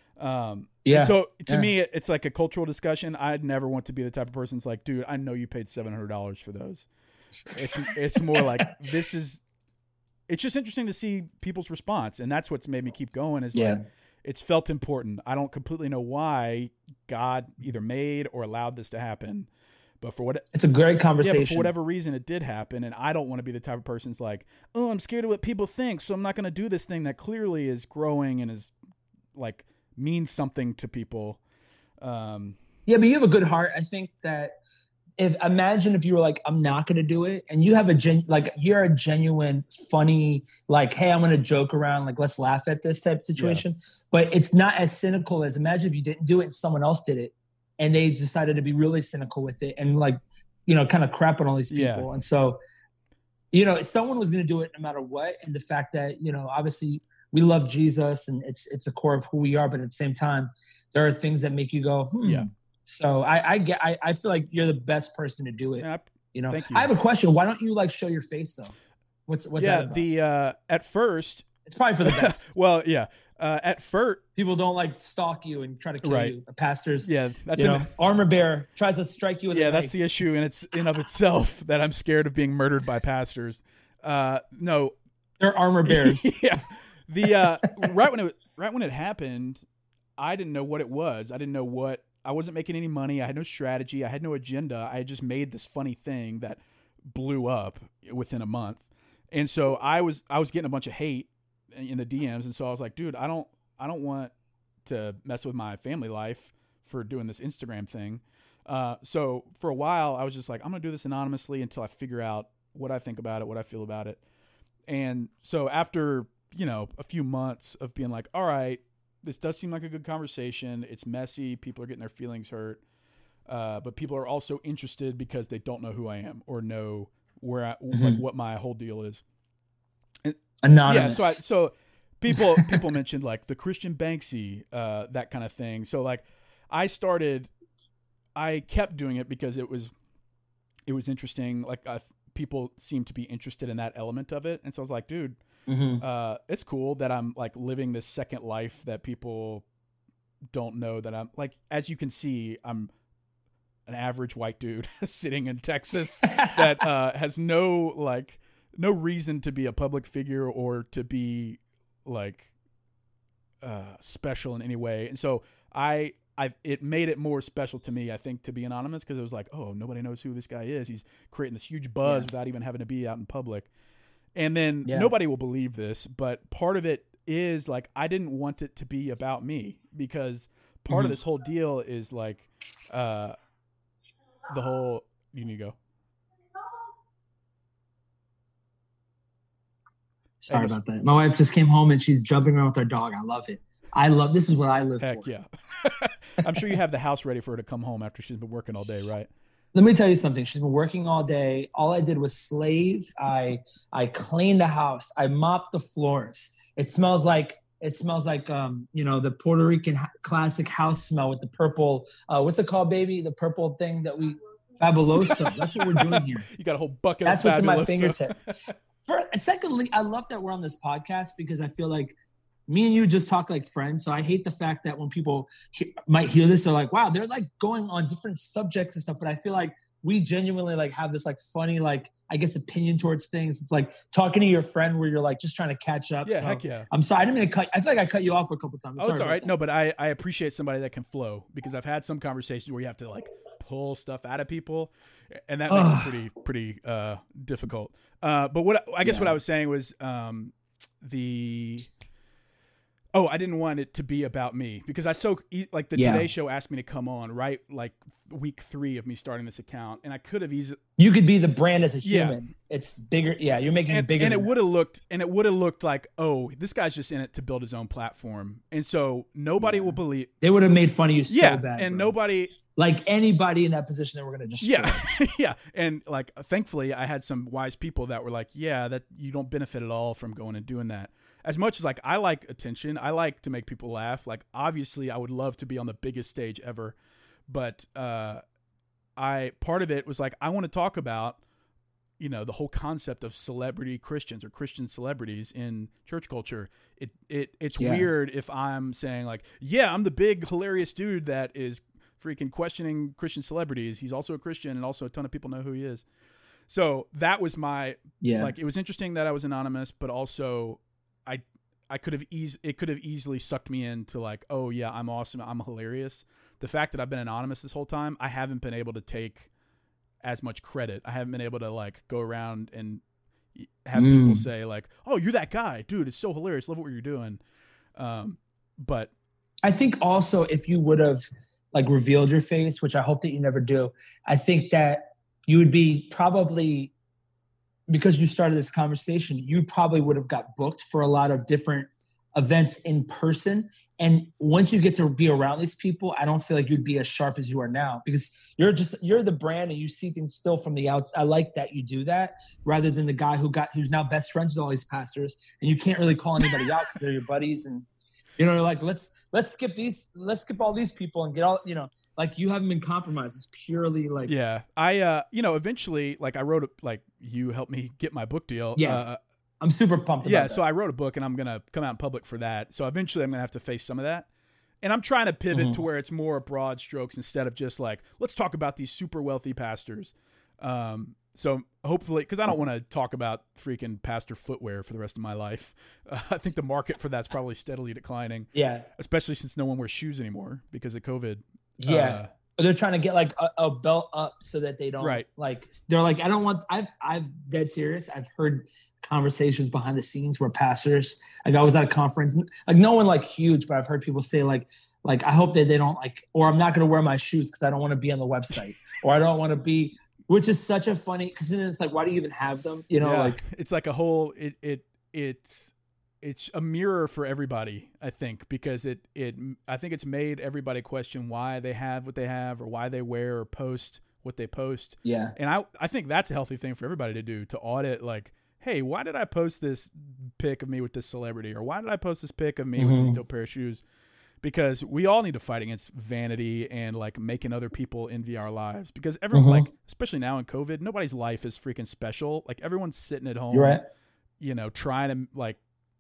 Um, yeah. So to yeah. me, it's like a cultural discussion. I'd never want to be the type of person that's like, dude, I know you paid seven hundred dollars for those. It's, it's more like, this is, it's just interesting to see people's response. And that's what's made me keep going is yeah. like, it's felt important. I don't completely know why God either made or allowed this to happen, but for what it's a great conversation. Yeah, for whatever reason it did happen. And I don't want to be the type of person that's like, oh, I'm scared of what people think, so I'm not going to do this thing that clearly is growing and is like means something to people. Um, yeah, but you have a good heart. I think that if imagine if you were like, I'm not going to do it, and you have a gen like you're a genuine, funny, like, hey, I'm going to joke around, like, let's laugh at this type of situation. Yeah. But it's not as cynical as imagine if you didn't do it and someone else did it, and they decided to be really cynical with it and like, you know, kind of crap on all these people. Yeah. And so, you know, someone was going to do it no matter what. And the fact that, you know, obviously we love Jesus and it's it's a core of who we are, but at the same time, there are things that make you go, hmm. yeah. So I, I get, I, I feel like you're the best person to do it. Yeah, you know, thank you. I have a question. Why don't you like show your face though? What's what's yeah, that about? the uh, at first it's probably for the best. well, yeah, uh, at first people don't like stalk you and try to kill right. you. Pastors, yeah, that's you an, know, armor bearer tries to strike you with yeah, a that's knife. the issue, and it's in of itself that I'm scared of being murdered by pastors. Uh, no, they're armor bearers. yeah, the uh, right when it right when it happened, I didn't know what it was. I didn't know what. I wasn't making any money. I had no strategy. I had no agenda. I had just made this funny thing that blew up within a month. And so I was I was getting a bunch of hate in the D Ms. And so I was like, dude, I don't I don't want to mess with my family life for doing this Instagram thing. Uh, so for a while, I was just like, I'm going to do this anonymously until I figure out what I think about it, what I feel about it. And so after, you know, a few months of being like, all right, this does seem like a good conversation. It's messy. People are getting their feelings hurt. Uh, but people are also interested because they don't know who I am or know where I, mm-hmm. like what my whole deal is. And, Anonymous. Yeah. So, I, so people, people mentioned like the Christian Banksy, uh, that kind of thing. So like I started, I kept doing it because it was, it was interesting. Like uh, people seemed to be interested in that element of it. And so I was like, dude, Mm-hmm. Uh, it's cool that I'm like living this second life that people don't know that I'm like, as you can see, I'm an average white dude sitting in Texas that uh, has no like no reason to be a public figure or to be like uh, special in any way. And so I I've it made it more special to me, I think, to be anonymous because it was like, oh, nobody knows who this guy is. He's creating this huge buzz yeah. without even having to be out in public. And then yeah. nobody will believe this, but part of it is like I didn't want it to be about me because part mm-hmm. of this whole deal is like uh, the whole. You need to go. Sorry about that. My wife just came home and she's jumping around with her dog. I love it. I love this is what I live Heck for. Heck yeah. I'm sure you have the house ready for her to come home after she's been working all day, right? Let me tell you something. She's been working all day. All I did was slave. I I cleaned the house. I mopped the floors. It smells like it smells like um you know the Puerto Rican ha- classic house smell with the purple. Uh, what's it called, baby? The purple thing that we Fabuloso. That's what we're doing here. You got a whole bucket. That's of what's Fabuloso. in my fingertips. For, secondly, I love that we're on this podcast because I feel like me and you just talk like friends. So I hate the fact that when people he- might hear this, they're like, wow, they're like going on different subjects and stuff. But I feel like we genuinely like have this like funny, like, I guess, opinion towards things. It's like talking to your friend where you're like just trying to catch up. Yeah, so heck yeah. I'm sorry. I didn't mean to cut. I feel like I cut you off a couple times. I'm oh, sorry it's all right. that. No, but I, I appreciate somebody that can flow because I've had some conversations where you have to like pull stuff out of people. and that makes it pretty pretty uh, difficult. Uh, but what I guess yeah. what I was saying was um, the. Oh, I didn't want it to be about me because I so like the yeah. Today Show asked me to come on right like week three of me starting this account, and I could have easily. You could be the brand as a human. Yeah. It's bigger. Yeah, you're making and, it bigger. And it would have looked, and it would have looked like, oh, this guy's just in it to build his own platform, and so nobody yeah. will believe. They would have made fun of you so yeah, bad, and bro. nobody. Like anybody in that position, they were going to destroy. Yeah, yeah, and like thankfully, I had some wise people that were like, yeah, that you don't benefit at all from going and doing that. As much as like I like attention, I like to make people laugh. Like obviously, I would love to be on the biggest stage ever, but uh, I part of it was like I want to talk about, you know, the whole concept of celebrity Christians or Christian celebrities in church culture. It it it's yeah. weird if I'm saying like, yeah, I'm the big hilarious dude that is freaking questioning Christian celebrities. He's also a Christian, and also a ton of people know who he is. So that was my yeah. like. It was interesting that I was anonymous, but also. I I could have eas- it could have easily sucked me into like, oh yeah, I'm awesome, I'm hilarious. The fact that I've been anonymous this whole time, I haven't been able to take as much credit. I haven't been able to like go around and have mm. people say like, oh, you're that guy, dude. It's so hilarious. Love what you're doing. Um, but I think also if you would have like revealed your face, which I hope that you never do, I think that you would be probably. Because you started this conversation, you probably would have got booked for a lot of different events in person. And once you get to be around these people, I don't feel like you'd be as sharp as you are now because you're just, you're the brand and you see things still from the outside. I like that you do that rather than the guy who got, who's now best friends with all these pastors and you can't really call anybody out because they're your buddies. And, you know, like, let's, let's skip these, let's skip all these people and get all, you know, like you haven't been compromised. It's purely like yeah. I uh you know eventually like I wrote a, like you helped me get my book deal. Yeah, uh, I'm super pumped. Yeah, about that. So I wrote a book and I'm gonna come out in public for that. So eventually I'm gonna have to face some of that, and I'm trying to pivot mm-hmm. to where it's more broad strokes instead of just like let's talk about these super wealthy pastors. Um, so hopefully, because I don't want to talk about freaking pastor footwear for the rest of my life. Uh, I think the market for that's probably steadily declining. Yeah, especially since no one wears shoes anymore because of COVID. Yeah. Uh, they're trying to get like a, a belt up so that they don't right. like, they're like, I don't want, I've, I've dead serious. I've heard conversations behind the scenes where pastors, like I was at a conference, like no one like huge, but I've heard people say like, like, I hope that they don't like, or I'm not going to wear my shoes because I don't want to be on the website or I don't want to be, which is such a funny, because then it's like, why do you even have them? You know, yeah. like it's like a whole, it, it, it's, It's a mirror for everybody, I think, because it, it I think it's made everybody question why they have what they have or why they wear or post what they post. Yeah. And I, I think that's a healthy thing for everybody to do, to audit like, hey, why did I post this pic of me with this celebrity? Or why did I post this pic of me mm-hmm. with this dope pair of shoes? Because we all need to fight against vanity and like making other people envy our lives. Because everyone, mm-hmm. like, especially now in COVID, nobody's life is freaking special. Like everyone's sitting at home, You're right. you know, trying to like,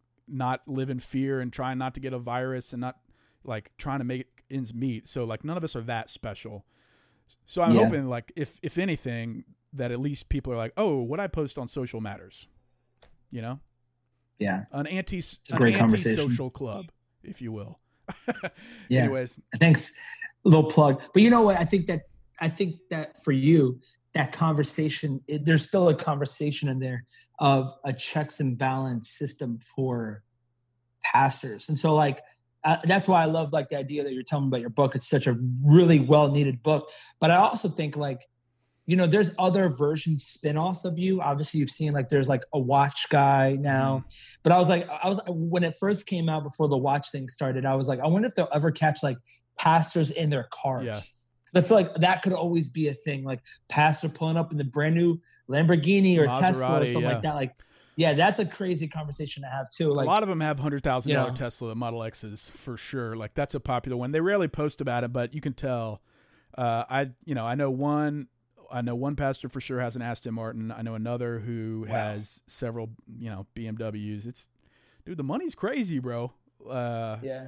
not live in fear and trying not to get a virus and not like trying to make ends meet. So like none of us are that special. So I'm yeah. hoping like if, if anything that at least people are like, oh, what I post on social matters, you know? Yeah. An anti, it's a an great conversation. Anti-social club, if you will. yeah. Anyways. Thanks. A little plug. But you know what? I think that, I think that for you, that conversation, it, there's still a conversation in there of a checks and balance system for pastors. And so like, uh, that's why I love like the idea that you're telling me about your book. It's such a really well needed book. But I also think like, you know, there's other versions, spinoffs of you. Obviously you've seen like, there's like a watch guy now, mm-hmm. but I was like, I was, when it first came out before the watch thing started, I was like, I wonder if they'll ever catch like pastors in their cars. Yeah. I feel like that could always be a thing, like pastor pulling up in the brand new Lamborghini or Maserati, Tesla or something yeah. like that. Like, yeah, that's a crazy conversation to have too. Like a lot of them have hundred thousand you know, dollar Tesla Model X's for sure. Like that's a popular one. They rarely post about it, but you can tell. Uh, I you know I know one. I know one pastor for sure has an Aston Martin. I know another who wow. has several you know B M Ws. It's dude, the money's crazy, bro. Uh, yeah.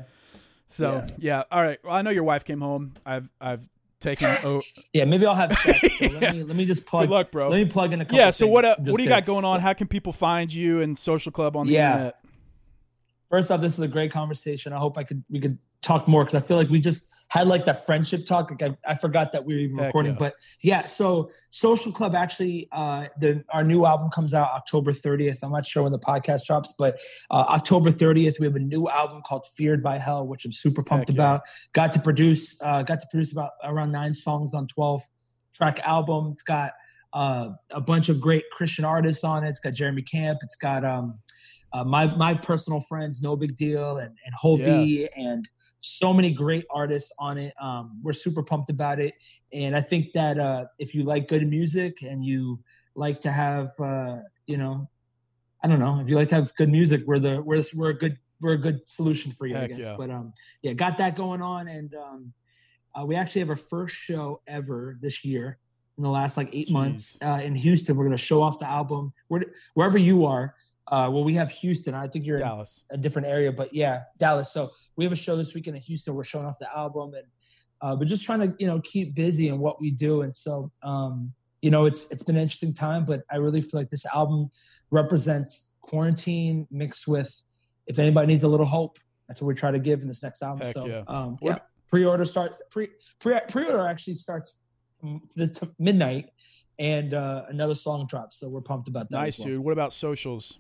So yeah. yeah, all right. Well, I know your wife came home. I've I've. Taking oh yeah, maybe I'll have sex. So yeah. let me let me just plug. Good luck, bro. Let me plug in a couple. Yeah. So things what? Uh, what do you to, got going on? How can people find you and Social Club on the yeah. internet? First off, this is a great conversation. I hope I could we could talk more because I feel like we just had like that friendship talk. Like I, I forgot that we were even Heck recording, yeah. but yeah. So Social Club actually, uh, the our new album comes out October thirtieth. I'm not sure when the podcast drops, but uh, October thirtieth we have a new album called Feared by Hell, which I'm super pumped Heck yeah. about. Got to produce, uh, got to produce about around nine songs on twelve track album. It's got uh, a bunch of great Christian artists on it. It's got Jeremy Camp. It's got um, uh, my my personal friends, No Big Deal, and and Hovey, yeah. and so many great artists on it. Um, we're super pumped about it. And I think that uh, if you like good music and you like to have, uh, you know, I don't know, if you like to have good music, we're the we're we're a good we're a good solution for you, Heck I guess. Yeah. But um, yeah, got that going on, and um, uh, we actually have our first show ever this year in the last like eight Jeez. months uh, in Houston. We're going to show off the album Where, wherever you are. Uh, well, we have Houston. I think you're Dallas. in a different area, but yeah, Dallas. So we have a show this weekend in Houston. We're showing off the album, and uh, we're just trying to, you know, keep busy in what we do. And so, um, you know, it's it's been an interesting time, but I really feel like this album represents quarantine mixed with, if anybody needs a little hope, that's what we try to give in this next album. Heck so, yeah. Um, yeah, pre-order starts pre pre pre-order actually starts this t- midnight, and uh, another song drops. So we're pumped about that. Nice, well. dude. What about socials?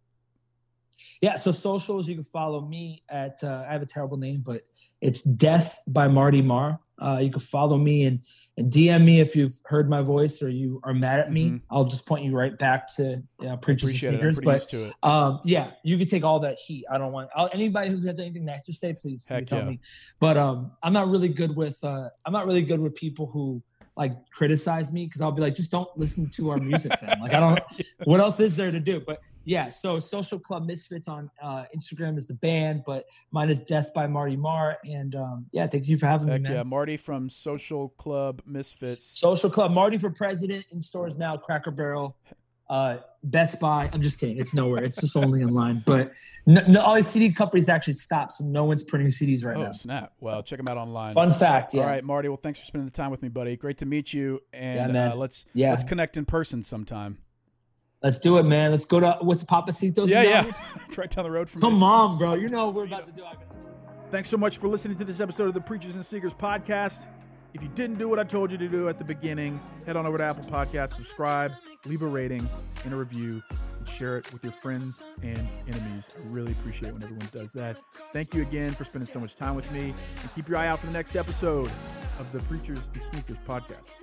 Yeah, so socials, you can follow me at, uh, I have a terrible name, but it's Death by Marty Marr. Uh, you can follow me and, and D M me if you've heard my voice or you are mad at me. Mm-hmm. I'll just point you right back to you know, Preachers and Sneakers. It. But to it. Um, yeah, you can take all that heat. I don't want I'll, anybody who has anything nice to say, please Heck tell yeah. me. But um, I'm not really good with uh, I'm not really good with people who like criticize me, because I'll be like, just don't listen to our music then. Like I don't what else is there to do? But yeah, so Social Club Misfits on uh, Instagram is the band, but mine is Death by Marty Marr. And um, yeah, thank you for having Heck me, man. Yeah, Marty from Social Club Misfits. Social Club, Marty for President, in stores now, Cracker Barrel, uh, Best Buy. I'm just kidding. It's nowhere. It's just only online. But no, no, all these C D companies actually stopped, so no one's printing C Ds right oh, now. Oh, snap. Well, check them out online. Fun fact, yeah. All right, Marty. Well, thanks for spending the time with me, buddy. Great to meet you. And yeah, man. Uh, let's, yeah. let's connect in person sometime. Let's do it, man. Let's go to, what's Papacitos? Yeah, yeah. It's right down the road from Come me. Come on, bro. You know what we're about to do. Thanks so much for listening to this episode of the Preachers and Sneakers podcast. If you didn't do what I told you to do at the beginning, head on over to Apple Podcasts, subscribe, leave a rating and a review, and share it with your friends and enemies. I really appreciate when everyone does that. Thank you again for spending so much time with me, and keep your eye out for the next episode of the Preachers and Sneakers podcast.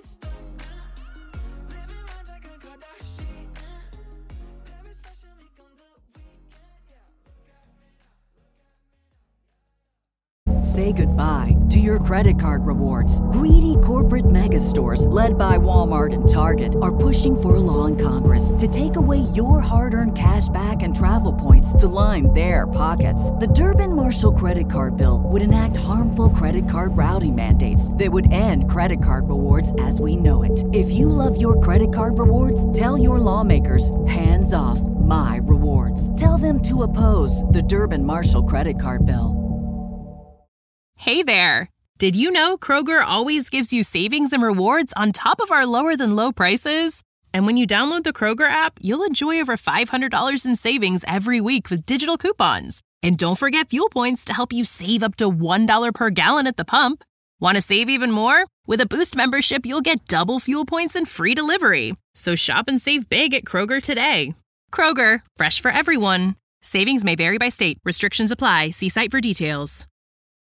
Say goodbye to your credit card rewards. Greedy corporate mega stores, led by Walmart and Target, are pushing for a law in Congress to take away your hard-earned cash back and travel points to line their pockets. The Durbin-Marshall credit card bill would enact harmful credit card routing mandates that would end credit card rewards as we know it. If you love your credit card rewards, tell your lawmakers, hands off my rewards. Tell them to oppose the Durbin-Marshall credit card bill. Hey there! Did you know Kroger always gives you savings and rewards on top of our lower-than-low prices? And when you download the Kroger app, you'll enjoy over five hundred dollars in savings every week with digital coupons. And don't forget fuel points to help you save up to one dollar per gallon at the pump. Want to save even more? With a Boost membership, you'll get double fuel points and free delivery. So shop and save big at Kroger today. Kroger, fresh for everyone. Savings may vary by state. Restrictions apply. See site for details.